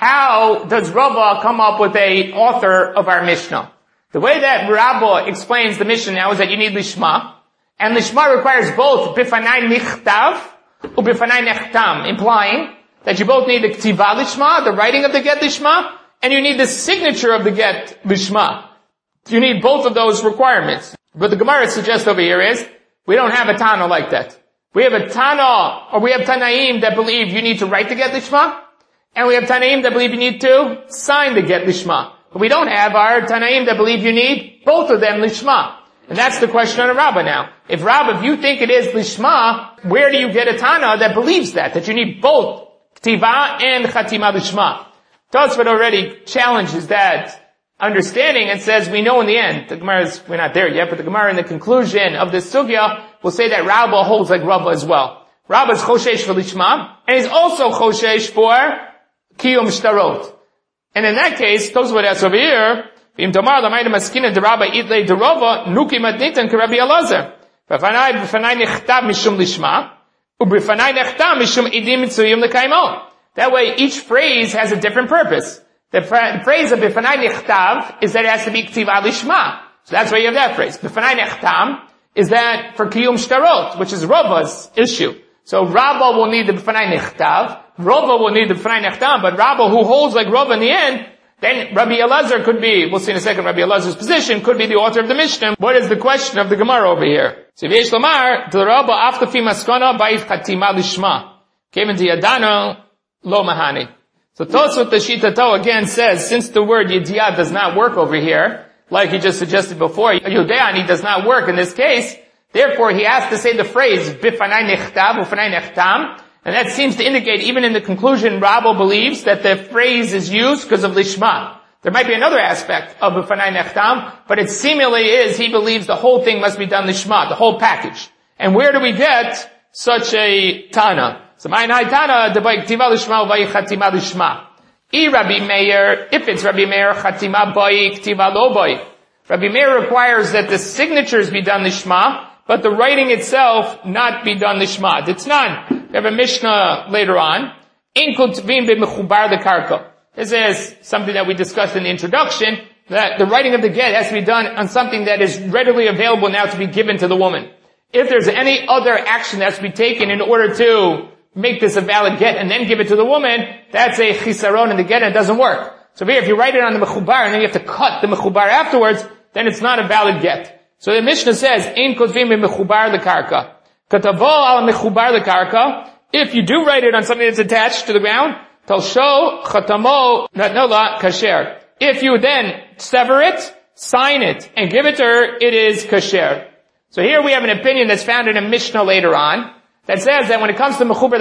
how does Rava come up with a author of our Mishnah? The way that Rabbo explains the Mishnah now is that you need lishma, And lishma requires both bifanai nichtav or bifanai nechtam, implying that you both need the ktiva lishma, the writing of the get lishma, and you need the signature of the get lishma. You need both of those requirements. But the Gemara suggests over here is, we don't have a Tana like that. We have a Tana, or we have Tanaim that believe you need to write the get lishma, and we have Tanaim that believe you need to sign the get lishma. But we don't have our Tanaim that believe you need both of them lishma. And that's the question on a Rabbah now. If you think it is lishma, where do you get a Tana that believes that you need both ktiva and chatima lishma? Tosfot already challenges that understanding and says we know in the end, we're not there yet, but the Gemara in the conclusion of this sugya will say that Rabbah holds like Rabbah as well. Rabbah is choshesh for lishma, and he's also choshesh for kiyum shtarot. And in that case, Tosfot asks over here, V'im tomar l'mayda maskina d'Rabba itlei d'Rova nuki matnitan k'Rabbi Elazar. B'fanai nechtav mishum lishma, u'b'fanai nechtav mishum idim mitzuyim l'kaimo. That way, each phrase has a different purpose. The phrase of b'fanai nechtav is that it has to be k'tiva lishma. So that's why you have that phrase. B'fanai nechtam is that for kiyum shtarot, which is Rava's issue. So Rabbah will need the b'fanai nechtav, Rava will need the b'fanai nechtam, but Rabbah who holds like Rava in the end, then Rabbi Elazar could be, we'll see in a second, Rabbi Elazar's position could be the author of the Mishnah. What is the question of the Gemara over here? So V'yesh Lamar, D'Rabba aftafi maskana ba'if chatima lishma. Came into Yadano, lo mahani. So Tosfot the Shitato again says, since the word Yediyah does not work over here, like he just suggested before, Yodeani does not work in this case, therefore he has to say the phrase, Bifanai nechtav, ufanai nechtam, and that seems to indicate, even in the conclusion, Rabbah believes that the phrase is used because of lishma. There might be another aspect of Bifanai nechtam, but it seemingly is, he believes the whole thing must be done lishma, the whole package. And where do we get such a Tana? So my Tana, the ktiva lishma u'vay chatima lishma. Rabbi Meir, if it's Rabbi Meir, chatima bai, ktiva lo bai. Rabbi Meir requires that the signatures be done lishma, but the writing itself not be done lishma. It's not. We have a Mishnah later on. In kutvim b'mechubar lekarka. This is something that we discussed in the introduction, that the writing of the get has to be done on something that is readily available now to be given to the woman. If there's any other action that's to be taken in order to make this a valid get and then give it to the woman, that's a chisaron in the get and it doesn't work. So here, if you write it on the mechubar and then you have to cut the mechubar afterwards, then it's not a valid get. So the Mishnah says, in kotvim b'mechubar lekarka. Katavo al mechubar lekarka. If you do write it on something that's attached to the ground, talsho chatamo natnola kasher. If you then sever it, sign it, and give it to her, it is kasher. So here we have an opinion that's found in a Mishnah later on, that says that when it comes to mechubar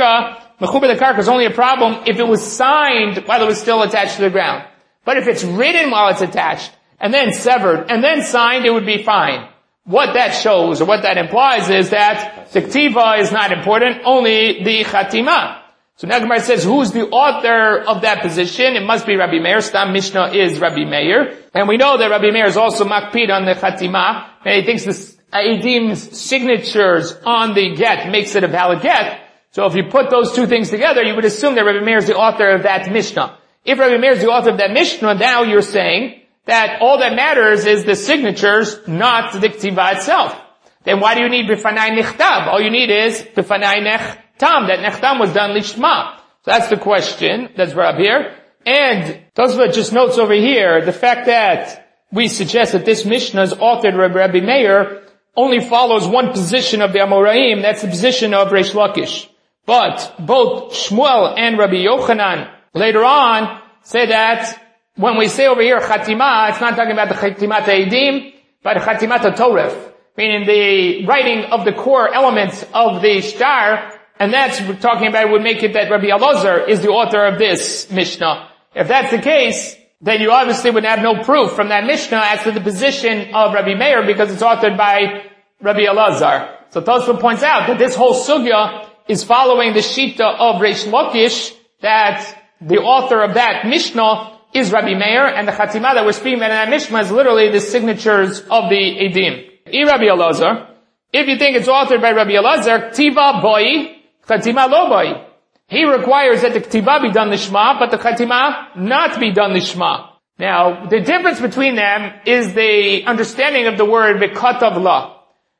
lekarka is only a problem if it was signed while it was still attached to the ground. But if it's written while it's attached, and then severed, and then signed, it would be fine. What that shows, or what that implies, is that the ktiva is not important, only the chatima. So now Gemara says, who's the author of that position? It must be Rabbi Meir. Stam Mishnah is Rabbi Meir. And we know that Rabbi Meir is also makpid on the chatima, and he thinks this Aidim's signatures on the get makes it a valid get. So if you put those two things together, you would assume that Rabbi Meir is the author of that Mishnah. If Rabbi Meir is the author of that Mishnah, now you're saying that all that matters is the signatures, not the ktiva itself. Then why do you need bifanai nechtab? All you need is bifanai nechtam. That nechtam was done lishma. So that's the question that's brought up here. And Tosfot just notes over here the fact that we suggest that this Mishnah is authored by Rabbi Meir only follows one position of the Amoraim, that's the position of Reish Lakish. But both Shmuel and Rabbi Yochanan later on say that when we say over here Chatima, it's not talking about the Chatimat Eidim, but Chatimat HaToref, meaning the writing of the core elements of the shtar, and that's we're talking about would make it that Rabbi Elazar is the author of this Mishnah. If that's the case, then you obviously would have no proof from that Mishnah as to the position of Rabbi Meir because it's authored by Rabbi Elazar. So Tosfot points out that this whole sugya is following the shita of Reish Lakish, that the author of that Mishnah is Rabbi Meir, and the Chatima that we're speaking about in that Mishnah is literally the signatures of the Eidim. Rabbi Elazar, if you think it's authored by Rabbi Elazar, Ktiva boi, Chatima lo boi. He requires that the Ktiva be done lishma, but the Chatima not be done lishma. Now, the difference between them is the understanding of the word v'katav la.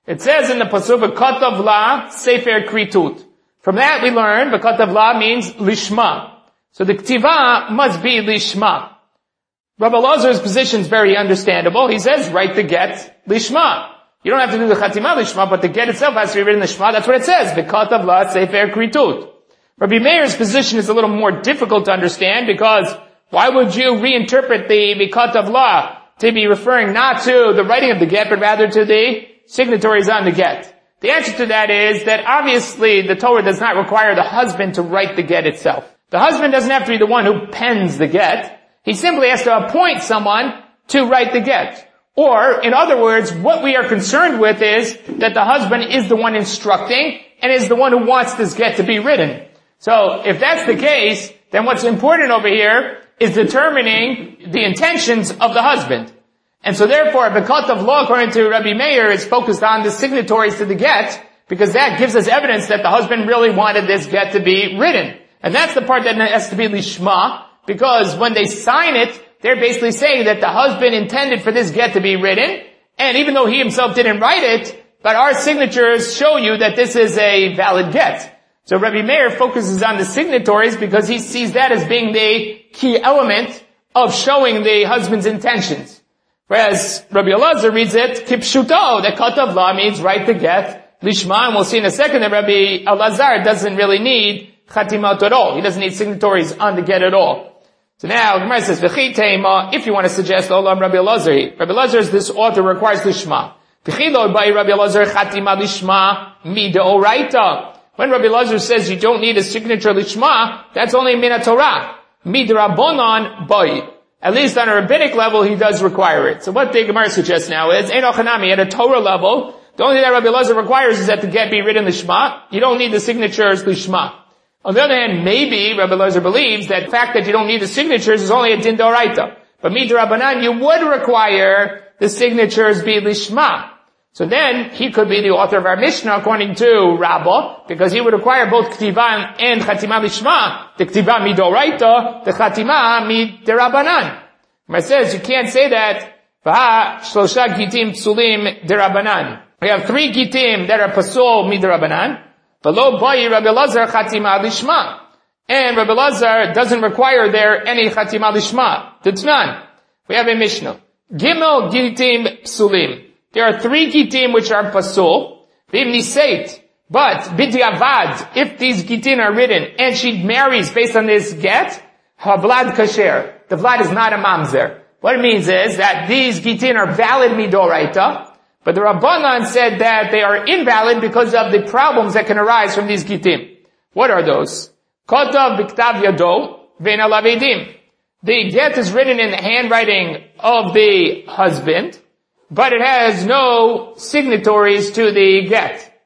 It says in the pasuk, "V'katav la sefer kritut." From that we learn, "V'katav la" means lishma. So the ktiva must be lishma. Rabbi Elazar's position is very understandable. He says, write the get lishma. You don't have to do the chatima lishma, but the get itself has to be written lishma. That's what it says. V'katav la sefer kritut. Rabbi Meir's position is a little more difficult to understand because why would you reinterpret the v'katav la to be referring not to the writing of the get, but rather to the signatories on the get? The answer to that is that obviously the Torah does not require the husband to write the get itself. The husband doesn't have to be the one who pens the get. He simply has to appoint someone to write the get. Or, in other words, what we are concerned with is that the husband is the one instructing and is the one who wants this get to be written. So, if that's the case, then what's important over here is determining the intentions of the husband. And so therefore, the V'katav la, according to Rabbi Meir, is focused on the signatories to the get, because that gives us evidence that the husband really wanted this get to be written. And that's the part that has to be lishma, because when they sign it, they're basically saying that the husband intended for this get to be written, and even though he himself didn't write it, but our signatures show you that this is a valid get. So Rabbi Meir focuses on the signatories because he sees that as being the key element of showing the husband's intentions. Whereas Rabbi Elazar reads it, kipshuto, that katav la means write the get, lishma, and we'll see in a second that Rabbi Elazar doesn't really need chatimot at all. He doesn't need signatories on the get at all. So now, Gemara says, v'chi teima, if you want to suggest, olam Rabbi Elazar, Rabbi Elazar, this author requires lishma. V'chi lo by Rabbi Elazar chatima lishma mida oraita. When Rabbi Elazar says you don't need a signature lishma, that's only min Torah. Midrabanan boy. At least on a rabbinic level, he does require it. So what the Gemara suggests now is, ein ochanami, at a Torah level, the only thing that Rabbi Elazar requires is that the get be written lishma. You don't need the signatures lishma. On the other hand, maybe Rabbi Elazar believes that the fact that you don't need the signatures is only a din d'oraita. But midrabanan, you would require the signatures be lishma. So then, he could be the author of our Mishnah according to Rabbah, because he would require both k'tiva and chatima lishma. The k'tiva midoraita, the chatima miderabanan. It says you can't say that. V'ha shlosha gitim psulim derabanan. We have 3 gitim that are pasul miderabanan. V'lo bayi Rabbi Elazar chatima lishma. And Rabbi Elazar doesn't require there any chatima lishma. That's none. We have a Mishnah. Gimel gitim psulim. There are 3 gitim which are pasul, v'imniseit, but b'diavad, if these gitim are written, and she marries based on this get, havlad kasher, the vlad is not a mamzer. What it means is that these gitim are valid midoraita, but the Rabbanan said that they are invalid because of the problems that can arise from these gitim. What are those? Kotav b'ktav yado, v'en alav edim. The get is written in the handwriting of the husband, but it has no signatories to the get.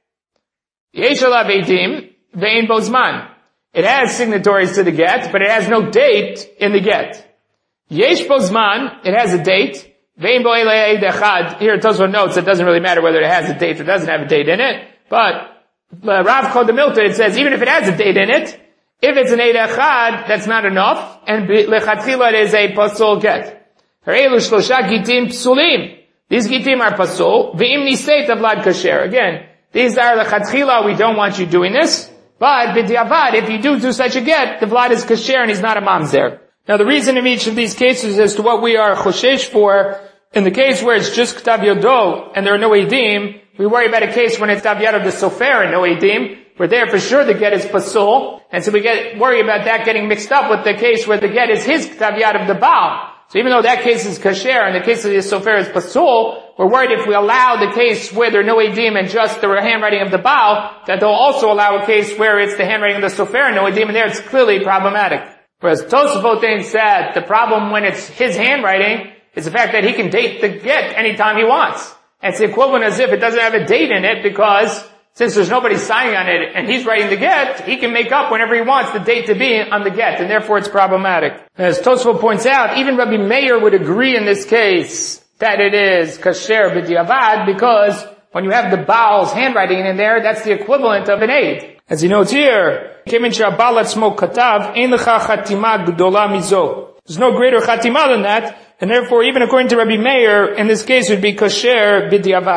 Yesh alav edim ve'en bo zman. It has signatories to the get, but it has no date in the get. Yesh bo zman, it has a date. Ve'en bo elei eid echad. Here Tosfos notes it doesn't really matter whether it has a date or doesn't have a date in it, but Rav Chodemilta, it says even if it has a date in it, if it's an eid echad, that's not enough, and lechatchila it is a pasul get. Harelu shlosha gitim psulim. These gitim are pasul. V'im niseit avlad kasher. Again, these are the chatchila, we don't want you doing this. But b'diavad, if you do such a get, the vlad is kasher and he's not a mamzer. Now the reason in each of these cases as to what we are choshesh for, in the case where it's just k'tav yodo and there are no edim, we worry about a case when it's k'tav yad of the sofer and no edim. We're there for sure the get is pasul, and so we worry about that getting mixed up with the case where the get is his k'tav yad of the baal. So even though that case is kasher and the case of the sofer is pasul, we're worried if we allow the case where there are no edim and just the handwriting of the baal, that they'll also allow a case where it's the handwriting of the sofer and no edim, and there it's clearly problematic. Whereas Tosfos thinks that the problem when it's his handwriting is the fact that he can date the get anytime he wants. And it's the equivalent as if it doesn't have a date in it, because since there's nobody signing on it and he's writing the get, he can make up whenever he wants the date to be on the get, and therefore it's problematic. As Tosfos points out, even Rabbi Meir would agree in this case that it is kasher b'diavad, because when you have the Baal's handwriting in there, that's the equivalent of an aid. As he notes here, there's no greater chatima than that, and therefore even according to Rabbi Meir, in this case it would be kasher b'diavad.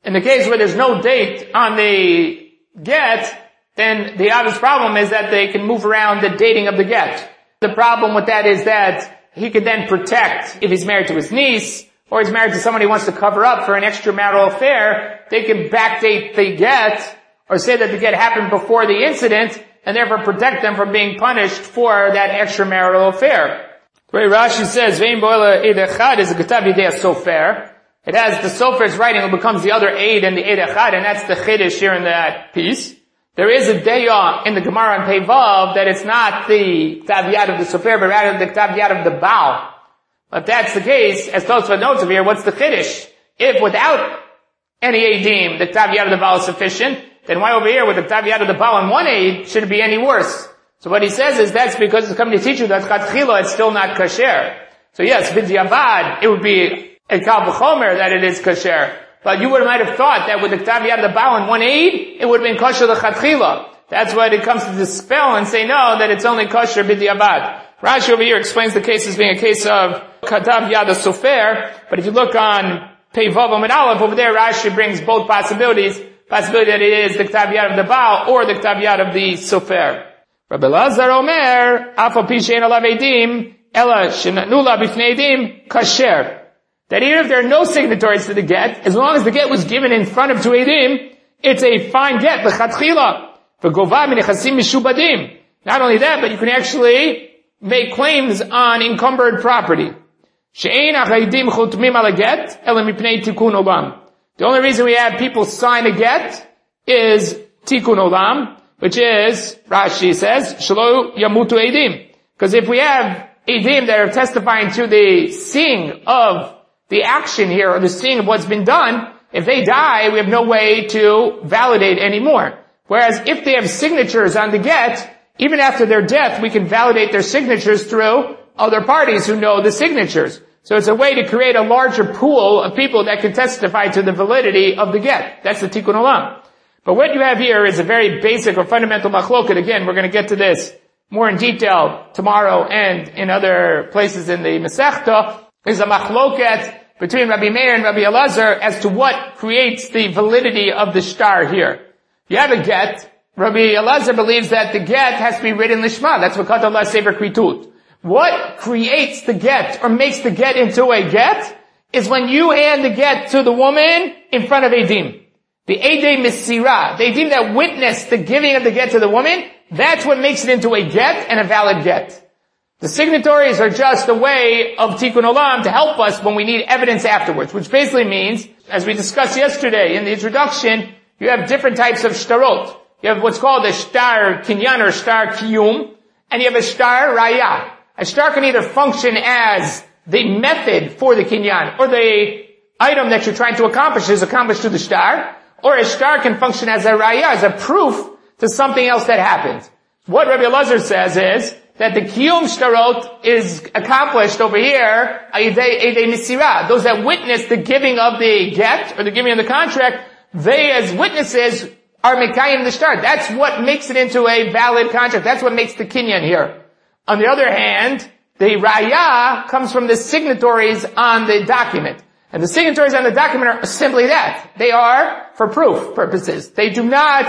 In the case where there's no date on the get, then the obvious problem is that they can move around the dating of the get. The problem with that is that he could then protect, if he's married to his niece, or he's married to someone he wants to cover up for an extramarital affair, they can backdate the get, or say that the get happened before the incident, and therefore protect them from being punished for that extramarital affair. The way Rashi says, Vein Boila Eid Echad is a Ketav Yidei Sofer. It has the Sofer's writing who becomes the other aid in the Eid Echad, and that's the Chiddush here in that piece. There is a Deya in the Gemara and Peivav that it's not the Ketav Yad of the Sofer, but rather the Ketav Yad of the Baal. If that's the case, as Tosfot notes over here, what's the Chiddush? If without any Eidim, the Ketav Yad of the Baal is sufficient, then why over here with the Ketav Yad of the Baal and one aid should it be any worse? So what he says is that's because it's coming to teach you that Chatchila is still not kasher. So yes, B'diavad, it would be a Kal V'chomer that it is kasher. But you might have thought that with the Ketav Yad of the Baal and one aid, it would have been kosher the Chatchila. That's why it comes to dispel and say no, that it's only kosher B'diavad. Rashi over here explains the case as being a case of Ketav Yad of Sofer, but if you look on Pei Vav Amud Aleph, over there Rashi brings both possibility that it is the Ketav Yad of the Baal or the Ketav Yad of the Sofer. Rabbi Lazar Omer, Afal Pi She'en Alav Eidim, Ela Shenatnu La Bifnei Eidim, Kasher. That even if there are no signatories to the get, as long as the get was given in front of two Eidim, it's a fine get, L'chatchila. V'gova Minichasim Mishubadim. Not only that, but you can actually make claims on encumbered property. She'en Achaidim Chutmim Ala Get, Ela Mipnei Tikun Olam. The only reason we have people sign a get is Tikkun Olam, which is, Rashi says, Shelo Yamutu Eidim. Because if we have Eidim that are testifying to the seeing of the action here, or the seeing of what's been done, if they die, we have no way to validate anymore. Whereas if they have signatures on the get, even after their death, we can validate their signatures through other parties who know the signatures. So it's a way to create a larger pool of people that can testify to the validity of the get. That's the Tikkun Olam. But what you have here is a very basic or fundamental machloket. Again, we're going to get to this more in detail tomorrow and in other places in the Masechta. Is a machloket between Rabbi Meir and Rabbi Elazar as to what creates the validity of the shtar here. You have a get. Rabbi Elazar believes that the get has to be written lishma. That's what Katallah Sefer Kritut. What creates the get or makes the get into a get is when you hand the get to the woman in front of Eidim. The Eidei Mesira, the Eidim that witnessed the giving of the get to the woman, that's what makes it into a get and a valid get. The signatories are just a way of Tikkun Olam to help us when we need evidence afterwards, which basically means, as we discussed yesterday in the introduction, you have different types of shtarot. You have what's called a shtar kinyan or shtar kiyum, and you have a shtar raya. A shtar can either function as the method for the kinyan, or the item that you're trying to accomplish is accomplished through the shtar, or a shtar can function as a raya, as a proof to something else that happened. What Rabbi Elazar says is that the kiyum shtarot is accomplished over here, Eidei Mesira. Those that witness the giving of the get, or the giving of the contract, they as witnesses are mekayim the shtar. That's what makes it into a valid contract. That's what makes the kinyan here. On the other hand, the raya comes from the signatories on the document. And the signatories on the document are simply that. They are for proof purposes. They do not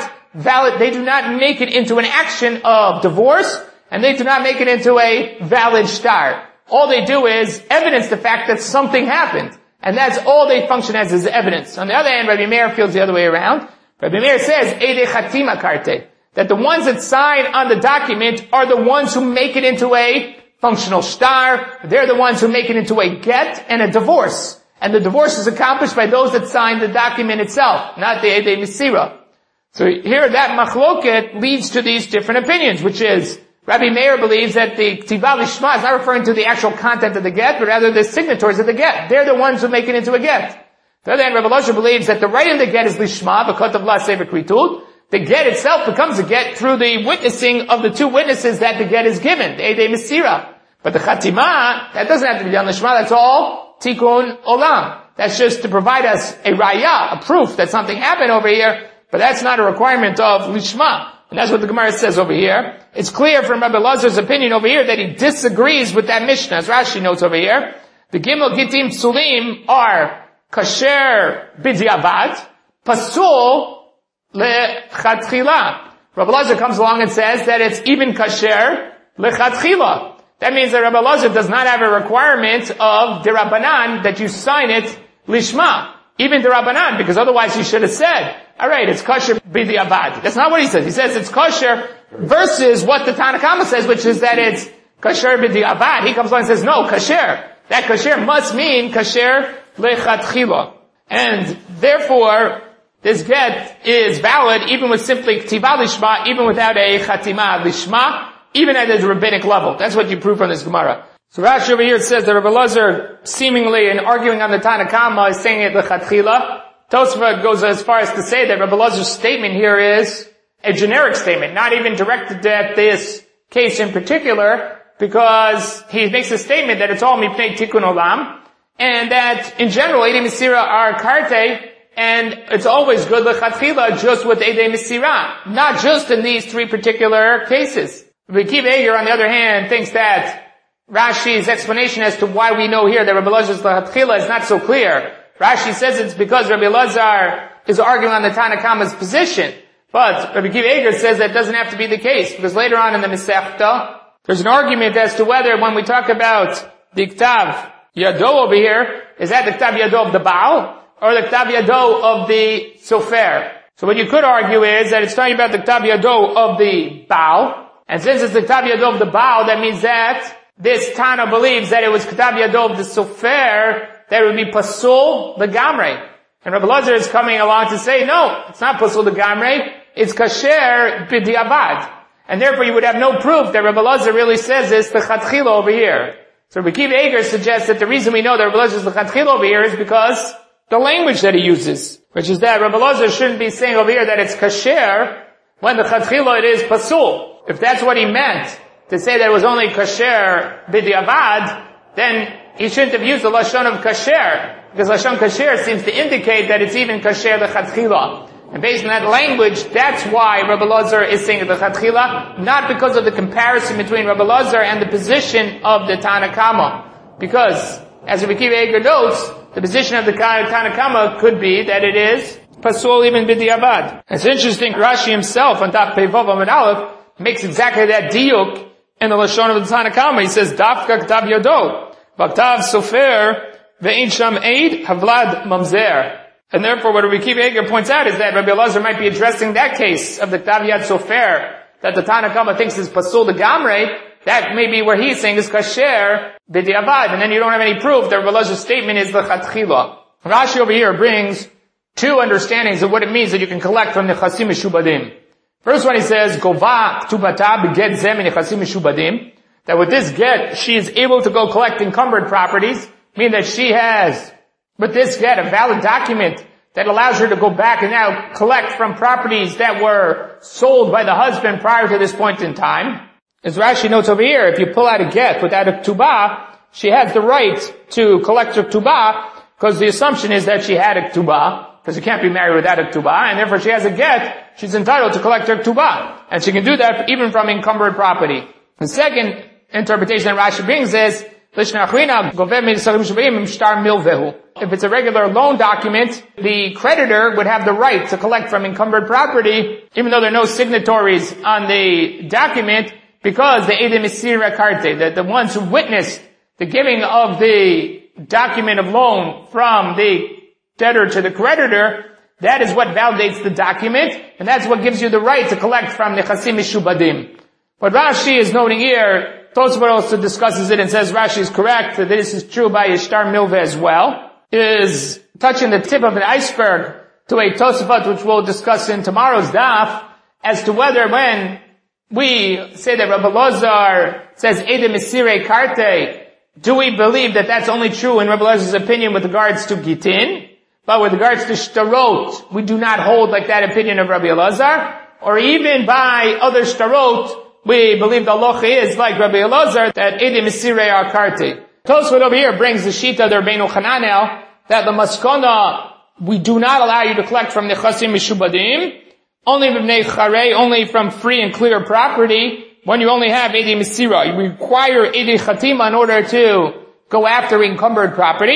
make it into an action of divorce, and they do not make it into a valid shtar. All they do is evidence the fact that something happened. And that's all they function as is evidence. On the other hand, Rabbi Meir feels the other way around. Rabbi Meir says, Eidei Chatima Karte, that the ones that sign on the document are the ones who make it into a functional shtar. They're the ones who make it into a get and a divorce. And the divorce is accomplished by those that sign the document itself, not the Eidei Mesira. So here that machloket leads to these different opinions, which is, Rabbi Meir believes that the Ktiva Lishma is not referring to the actual content of the get, but rather the signatories of the get. They're the ones who make it into a get. The other hand, Rabbi Elazar believes that the writing of the get is Lishma, because of La Sefer Kritut. The get itself becomes a get through the witnessing of the two witnesses that the get is given, the Eidei Mesira. But the Chatima, that doesn't have to be done Lishma, that's all Tikkun Olam. That's just to provide us a raya, a proof that something happened over here, but that's not a requirement of Lishma. And that's what the Gemara says over here. It's clear from Rabbi Elazar's opinion over here that he disagrees with that Mishnah, as Rashi notes over here. The Gimel Gittim Psulim are kasher b'diavad, pasul lechatchila. Rabbi Elazar comes along and says that it's even kasher lechatchila. That means that Rabbi Elazar does not have a requirement of derabanan that you sign it lishma. Even derabanan, because otherwise he should have said, alright, it's kasher b'di'avad. That's not what he says. He says it's kasher versus what the Tanna Kama says, which is that it's kasher b'di'avad. He comes along and says, no, kasher. That kasher must mean kasher lechatchila. And therefore, this get is valid even with simply ktiva lishma, even without a chatima lishma, even at the rabbinic level. That's what you prove from this Gemara. So Rashi over here says that Rabbi Elazar, seemingly in arguing on the Tanna Kama, is saying it lechatchila. Tosfot goes as far as to say that Rabbi Elazar's statement here is a generic statement, not even directed at this case in particular, because he makes a statement that it's all mipnei tikkun olam, and that in general, Edei Mesira are karte, and it's always good lechatchila just with Edei Mesira, not just in these three particular cases. Rabbi Akiva Eiger, on the other hand, thinks that Rashi's explanation as to why we know here that Rabbi Elazar's lechatchila is not so clear. Rashi says it's because Rabbi Elazar is arguing on the Tanna Kama's position. But Rabbi Akiva Eiger says that doesn't have to be the case, because later on in the Masechta, there's an argument as to whether when we talk about the Ktav Yado over here, is that the Ktav Yado of the Baal, or the Ktav Yado of the Sofer? So what you could argue is that it's talking about the Ktav Yado of the Baal, and since it's the Ktav Yado of the Baal, that means that this Tana believes that it was Ktav Yado of the Sofer, that it would be Pasul L'Gamrei. And Rabbi Elazar is coming along to say, no, it's not Pasul L'Gamrei, it's Kasher B'di'avad. And therefore you would have no proof that Rabbi Elazar really says this L'Chatchila over here. So Rabbi Akiva Eiger suggests that the reason we know that Rabbi Elazar's L'Chatchila over here is because the language that he uses, which is that Rabbi Elazar shouldn't be saying over here that it's Kasher, when the L'Chatchila it is Pasul. If that's what he meant, to say that it was only kasher b'di'avad, then he shouldn't have used the lashon of kasher, because lashon kasher seems to indicate that it's even kasher lechatchila. And based on that language, that's why Rabbi Elazar is saying lechatchila, not because of the comparison between Rabbi Elazar and the position of the Tanna Kama. Because, as Rabbi Akiva Eiger notes, the position of the Tanna Kama could be that it is pasul even b'di'avad. It's interesting, Rashi himself on top Pei Vav Amud Aleph makes exactly that diuk in the lashon of the Tanna Kama. He says, Dafka Ktav Yado, Vaktav Sofer, Ve'in Sham Eid, Havlad Mamzer. And therefore what Rabbi Akiva Eiger points out is that Rabbi Elazar might be addressing that case of the Ktav Yad Sofer, that the Tanna Kama thinks is Pasul L'Gamrei. That may be where he's saying is Kasher B'di'avad, and then you don't have any proof that Rabbi Elazar's statement is L'Chatchila. Rashi over here brings two understandings of what it means that you can collect from the Nechasim Meshubadim. First one he says, Gova Ktubata B'get Zeh Nechasim Meshubadim, that with this get, she is able to go collect encumbered properties, meaning that she has, with this get, a valid document that allows her to go back and now collect from properties that were sold by the husband prior to this point in time. As Rashi notes over here, if you pull out a get without a ktubah, she has the right to collect her ktubah, because the assumption is that she had a ktubah, because you can't be married without a ktubah, and therefore she has a get, she's entitled to collect her ktubah. And she can do that even from encumbered property. The second interpretation that Rashi brings is, if it's a regular loan document, the creditor would have the right to collect from encumbered property, even though there are no signatories on the document, because the Edei Mesira Karte, that the ones who witnessed the giving of the document of loan from the debtor to the creditor, that is what validates the document, and that's what gives you the right to collect from Nechasim Meshubadim. What Rashi is noting here, Tosfot also discusses it and says Rashi is correct, that this is true by Ishtar Milveh as well, is touching the tip of an iceberg to a Tosfot which we'll discuss in tomorrow's daf, as to whether when we say that Rabbi Elazar says Edei Mesira Karte, do we believe that that's only true in Rabbi Elazar's opinion with regards to Gitin? But with regards to Shtarot, we do not hold like that opinion of Rabbi Elazar, or even by other Shtarot, we believe the halacha is like Rabbi Elazar, that Edei Mesira are Karte. Tosfot over here brings the Shita of Rabbeinu Hananel, that the Maskona, we do not allow you to collect from Nechasim Meshubadim, only B'nei Charei, only from free and clear property, when you only have Edei Mesira. You require Edei Chatima in order to go after encumbered property.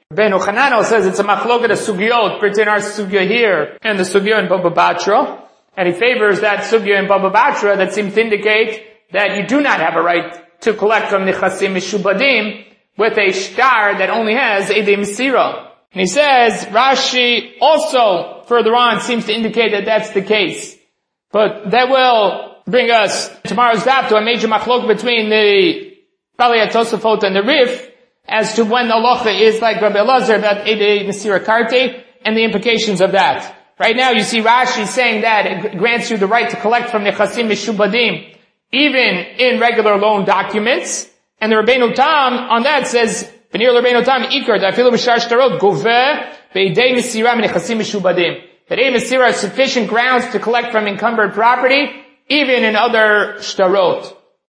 Rabbeinu Chananel says it's a machloket of sugyot between our sugya here and the sugya in Baba Batra. And he favors that sugya in Baba Batra that seems to indicate that you do not have a right to collect from Nechasim Mishubadim with a shtar that only has Edei Mesira. And he says, Rashi also further on seems to indicate that that's the case. But that will bring us tomorrow's daf to a major machlok between the Balei Tosafot and the Rif as to when the halacha is like Rabbi Elazar about Edei Mesira Karte and the implications of that. Right now you see Rashi saying that it grants you the right to collect from Nechasim Mishubadim even in regular loan documents. And the Rabbeinu Tam on that says, V'nir Rabbeinu Tam ikar da'afilu b'shar shtarot goveh be'edei mesira m'nechasim mishubadim. That Edei Mesira is sufficient grounds to collect from encumbered property, even in other shtarot.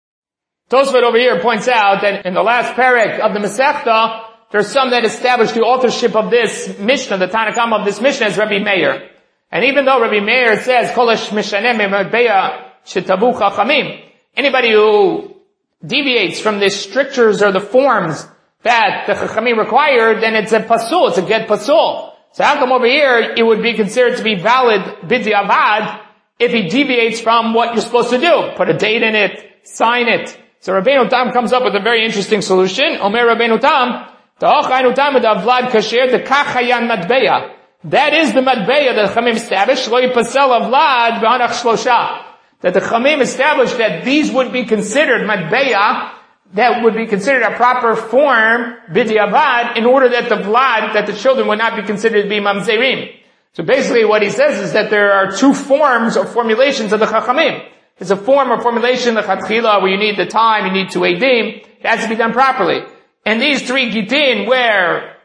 Tosfot over here points out that in the last perek of the Masechta, there's some that establish the authorship of this Mishnah, the Tanakam of this Mishnah, as Rabbi Meir. And even though Rabbi Meir says, Kolash mishanem me'matbeya shetabu chachamim, anybody who deviates from the strictures or the forms that the Chachamim require, then it's a pasul, it's a get pasul. So how come over here it would be considered to be valid b'diavad if he deviates from what you're supposed to do? Put a date in it, sign it. So Rabbeinu Tam comes up with a very interesting solution. Omer Rabbeinu Tam, ta'ochainu tam v'avlad kasher t'kachayan matbeya. That is the matbeya that the Chachamim established, lo yipasel avlad v'anach shlosha. That the Chachamim established that these would be considered matbeya, that would be considered a proper form, b'diavad, in order that the vlad, that the children would not be considered to be mamzerim. So basically what he says is that there are two forms or formulations of the Chachamim. There's a form or formulation, the chatchila, where you need the time, you need two edim, it has to be done properly. And these three gitin, where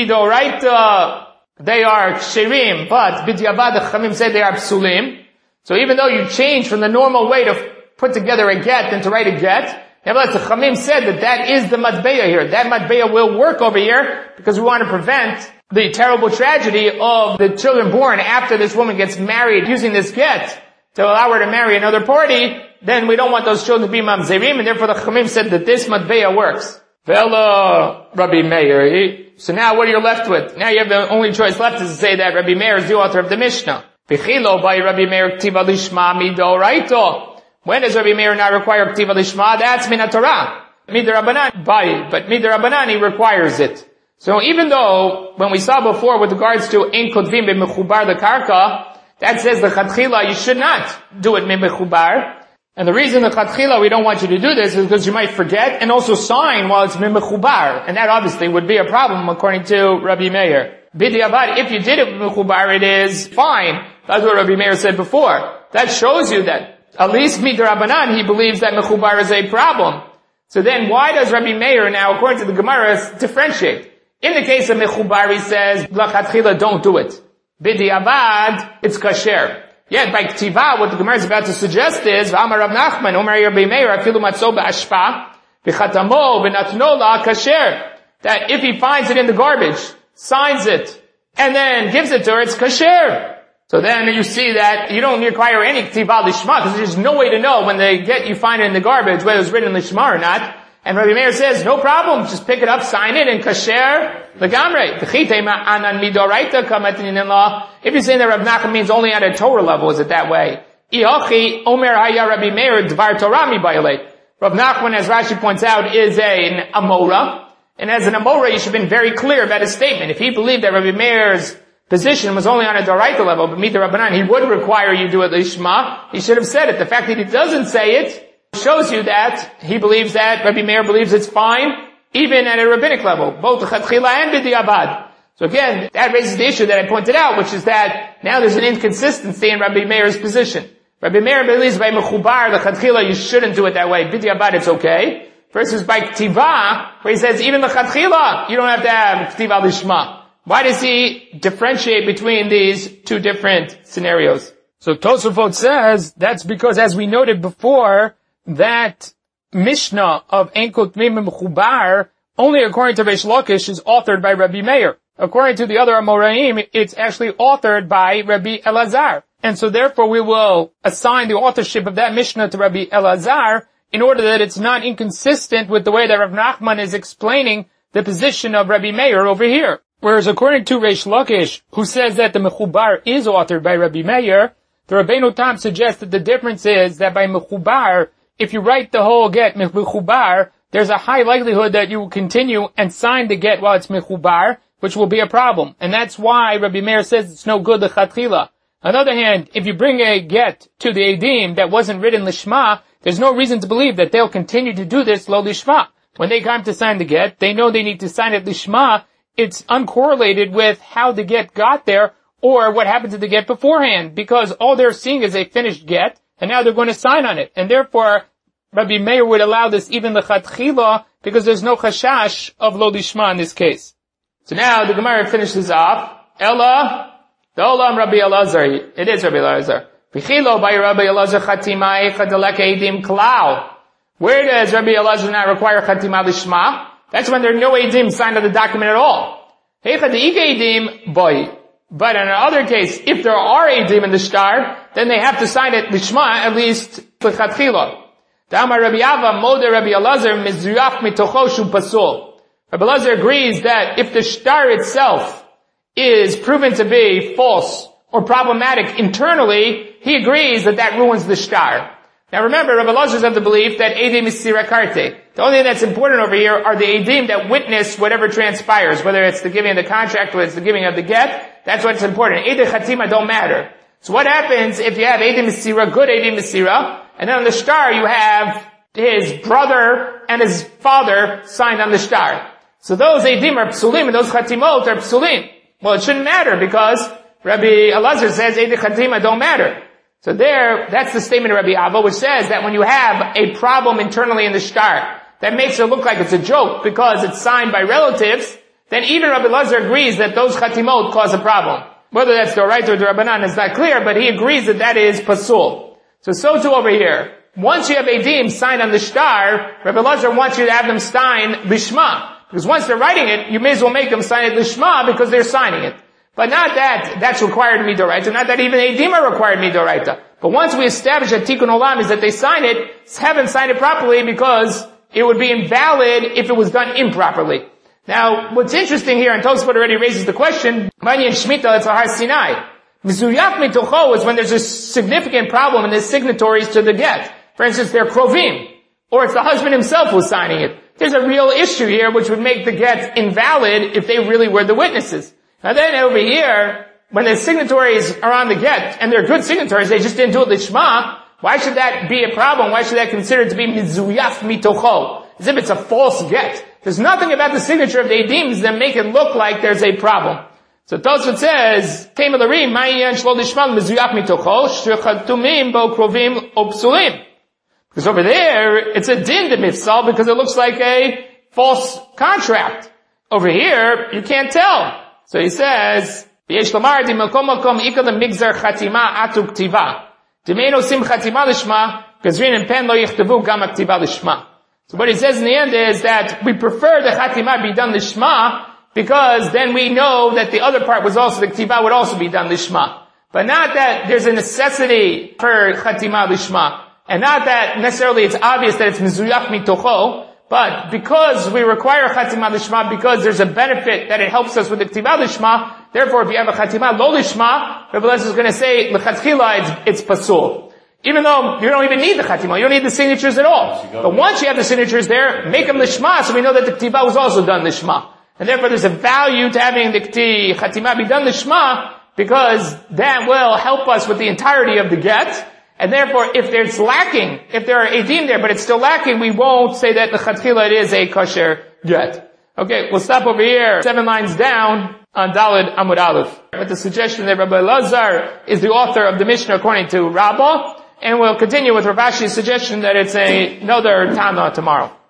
midoraita, they are ksherim, but b'diavad, the Chachamim said they are psulim. So even though you change from the normal way to put together a get and to write a get, nevertheless the Chachamim said that that is the matbeya here. That matbeya will work over here because we want to prevent the terrible tragedy of the children born after this woman gets married using this get to allow her to marry another party. Then we don't want those children to be mamzerim, and therefore the Chachamim said that this matbeya works. Vela Rabbi Meir. So now what are you left with? Now you have the only choice left is to say that Rabbi Meir is the author of the Mishnah. B'chilo by Rabbi Meir k'tiva lishma midoraito. When does Rabbi Meir not require k'tiva lishma? That's min haTorah. Midarabanan by, but midarabanan he requires it. So even though when we saw before with regards to ein kotvim b'mechubar the karka, that says the chatchila you should not do it mechubar. And the reason the chatchila we don't want you to do this is because you might forget and also sign while it's mechubar, and that obviously would be a problem according to Rabbi Meir. B'diavad, if you did it mechubar, it is fine. That's what Rabbi Meir said before. That shows you that at least midrabanan he believes that mechubar is a problem. So then why does Rabbi Meir now, according to the Gemara, differentiate? In the case of mechubar, he says, l'chatchila, don't do it. B'diavad, it's kasher. Yet by k'tiva, what the Gemara is about to suggest is, v'amar Rav Nachman, Omer Rabbi Meir, afilu matzo b'ashpa, v'chatamo v'natnola kasher. That if he finds it in the garbage, signs it, and then gives it to her, it's kasher. So then you see that you don't require any k'tiva lishma, because there's no way to know when you find it in the garbage, whether it's written lishma or not. And Rabbi Meir says, no problem, just pick it up, sign it, and kasher legamrei. If you're saying that Rav Nachman means only at a Torah level, is it that way? Rav Nachman, as Rashi points out, is an Amora. And as an Amora, you should have been very clear about his statement. If he believed that Rabbi Meir's position was only on a Doraita level, but Mita Rabbanan, he would require you do it Lishma, he should have said it. The fact that he doesn't say it shows you that he believes that, Rabbi Meir believes it's fine, even at a rabbinic level, both the Chatchila and B'di'abad. So again, that raises the issue that I pointed out, which is that now there's an inconsistency in Rabbi Meir's position. Rabbi Meir believes by Mechubar, the Chatchila, you shouldn't do it that way. B'di'abad, it's okay. Versus by K'tiva, where he says even the Chatchila, you don't have to have K'tiva Lishma. Why does he differentiate between these two different scenarios? So Tosafot says that's because, as we noted before, that Mishnah of Ein Kotmim Mechubar, only according to Reish Lakish, is authored by Rabbi Meir. According to the other Amoraim, it's actually authored by Rabbi Elazar. And so therefore we will assign the authorship of that Mishnah to Rabbi Elazar in order that it's not inconsistent with the way that Rav Nachman is explaining the position of Rabbi Meir over here. Whereas according to Reish Lakish, who says that the Mechubar is authored by Rabbi Meir, the Rabbeinu Tam suggests that the difference is that by Mechubar, if you write the whole get Mechubar, there's a high likelihood that you will continue and sign the get while it's Mechubar, which will be a problem. And that's why Rabbi Meir says it's no good l'chatchila. On the other hand, if you bring a get to the Eidim that wasn't written lishma, there's no reason to believe that they'll continue to do this lo lishma. When they come to sign the get, they know they need to sign it lishma. It's uncorrelated with how the get got there or what happened to the get beforehand, because all they're seeing is a finished get, and now they're going to sign on it. And therefore, Rabbi Meir would allow this even l'chatchila, because there's no chashash of lo lishma in this case. So now the Gemara finishes off. Ella, the Olam Rabbi Elazar. It is Rabbi Elazar. V'chilo by Rabbi Elazar chatima echadalek eidim klal. Where does Rabbi Elazar not require chatima lishma? That's when there are no eidim signed on the document at all. Heicha de'ika eidim boy. But in another case, if there are eidim in the shtar, then they have to sign it lishma at least l'chatchila. Da'amar Rabbi Ava moder Rabbi Elazar mizuyaf mitocho shu pasul. Rabbi Elazar agrees that if the shtar itself is proven to be false or problematic internally, he agrees that that ruins the shtar. Now remember, Rabbi Elazar is of the belief that Eidim is sirakarte. The only thing that's important over here are the Eidim that witness whatever transpires, whether it's the giving of the contract or it's the giving of the get. That's what's important. Eidim chatima don't matter. So what happens if you have Eidim Mesira, good Eidim Mesira, and then on the shtar you have his brother and his father signed on the shtar. So those Eidim are psulim and those chatimot are psulim. Well, it shouldn't matter because Rabbi Elazar says Eidim chatima don't matter. So there, that's the statement of Rabbi Ava, which says that when you have a problem internally in the shtar, that makes it look like it's a joke because it's signed by relatives, then even Rabbi Elazar agrees that those chatimot cause a problem. Whether that's the Oraita or the Rabbanan is not clear, but he agrees that that is pasul. So too over here. Once you have Eidim signed on the shtar, Rabbi Elazar wants you to have them sign lishma. Because once they're writing it, you may as well make them sign it lishma because they're signing it. But not that that's required midoraita, not that even Eidim are required midoraita. But once we establish that Tikkun Olam is that they sign it, have them sign it properly because it would be invalid if it was done improperly. Now, what's interesting here, and Tosfot already raises the question, Mani and Shemitah, it's a Har Sinai. Mizuyaf mitocho is when there's a significant problem in the signatories to the get. For instance, they're krovim, or it's the husband himself who's signing it. There's a real issue here which would make the get invalid if they really were the witnesses. Now then over here, when the signatories are on the get, and they're good signatories, they just didn't do it lishma, why should that be a problem? Why should that considered to be mizuyaf mitocho? As if it's a false get. There's nothing about the signature of the Eidim that make it look like there's a problem. So Tosfot says, Tema l'rim, ma'yan shlo lishma mizuyaf mitocho, shechatumim bo krovim o psulim. Because over there, it's a din de mifsal because it looks like a false contract. Over here, you can't tell. So he says, V'yesh lomar di melkom melkom ika lemigzar chatima atu ktiva. Dimein osim chatima lishma, gazrin and pen lo yichtavu gam ktiva lishma. So what he says in the end is that we prefer the chatima be done lishma because then we know that the other part was also, the ktiva would also be done lishma. But not that there's a necessity for chatima lishma. And not that necessarily it's obvious that it's mizuyaf mitocho, but because we require chatima lishma, because there's a benefit that it helps us with the ktiva lishma, therefore if you have a chatima lo lishma, Rabbi Elazar is going to say, l'chatchila, it's pasul. Even though you don't even need the chatima, you don't need the signatures at all. But once you have the signatures there, make them lishma, so we know that the ktiva was also done lishma. And therefore there's a value to having the chatima be done lishma, because that will help us with the entirety of the get. And therefore, if there's lacking, if there are Eidim there, but it's still lacking, we won't say that the Chatchila it is a kosher get. Okay, we'll stop over here, 7 lines down on Daled Amud Aleph. With the suggestion that Rabbi Elazar is the author of the Mishnah according to Rabbah, and we'll continue with Rav Ashi's suggestion that it's another Tana tomorrow.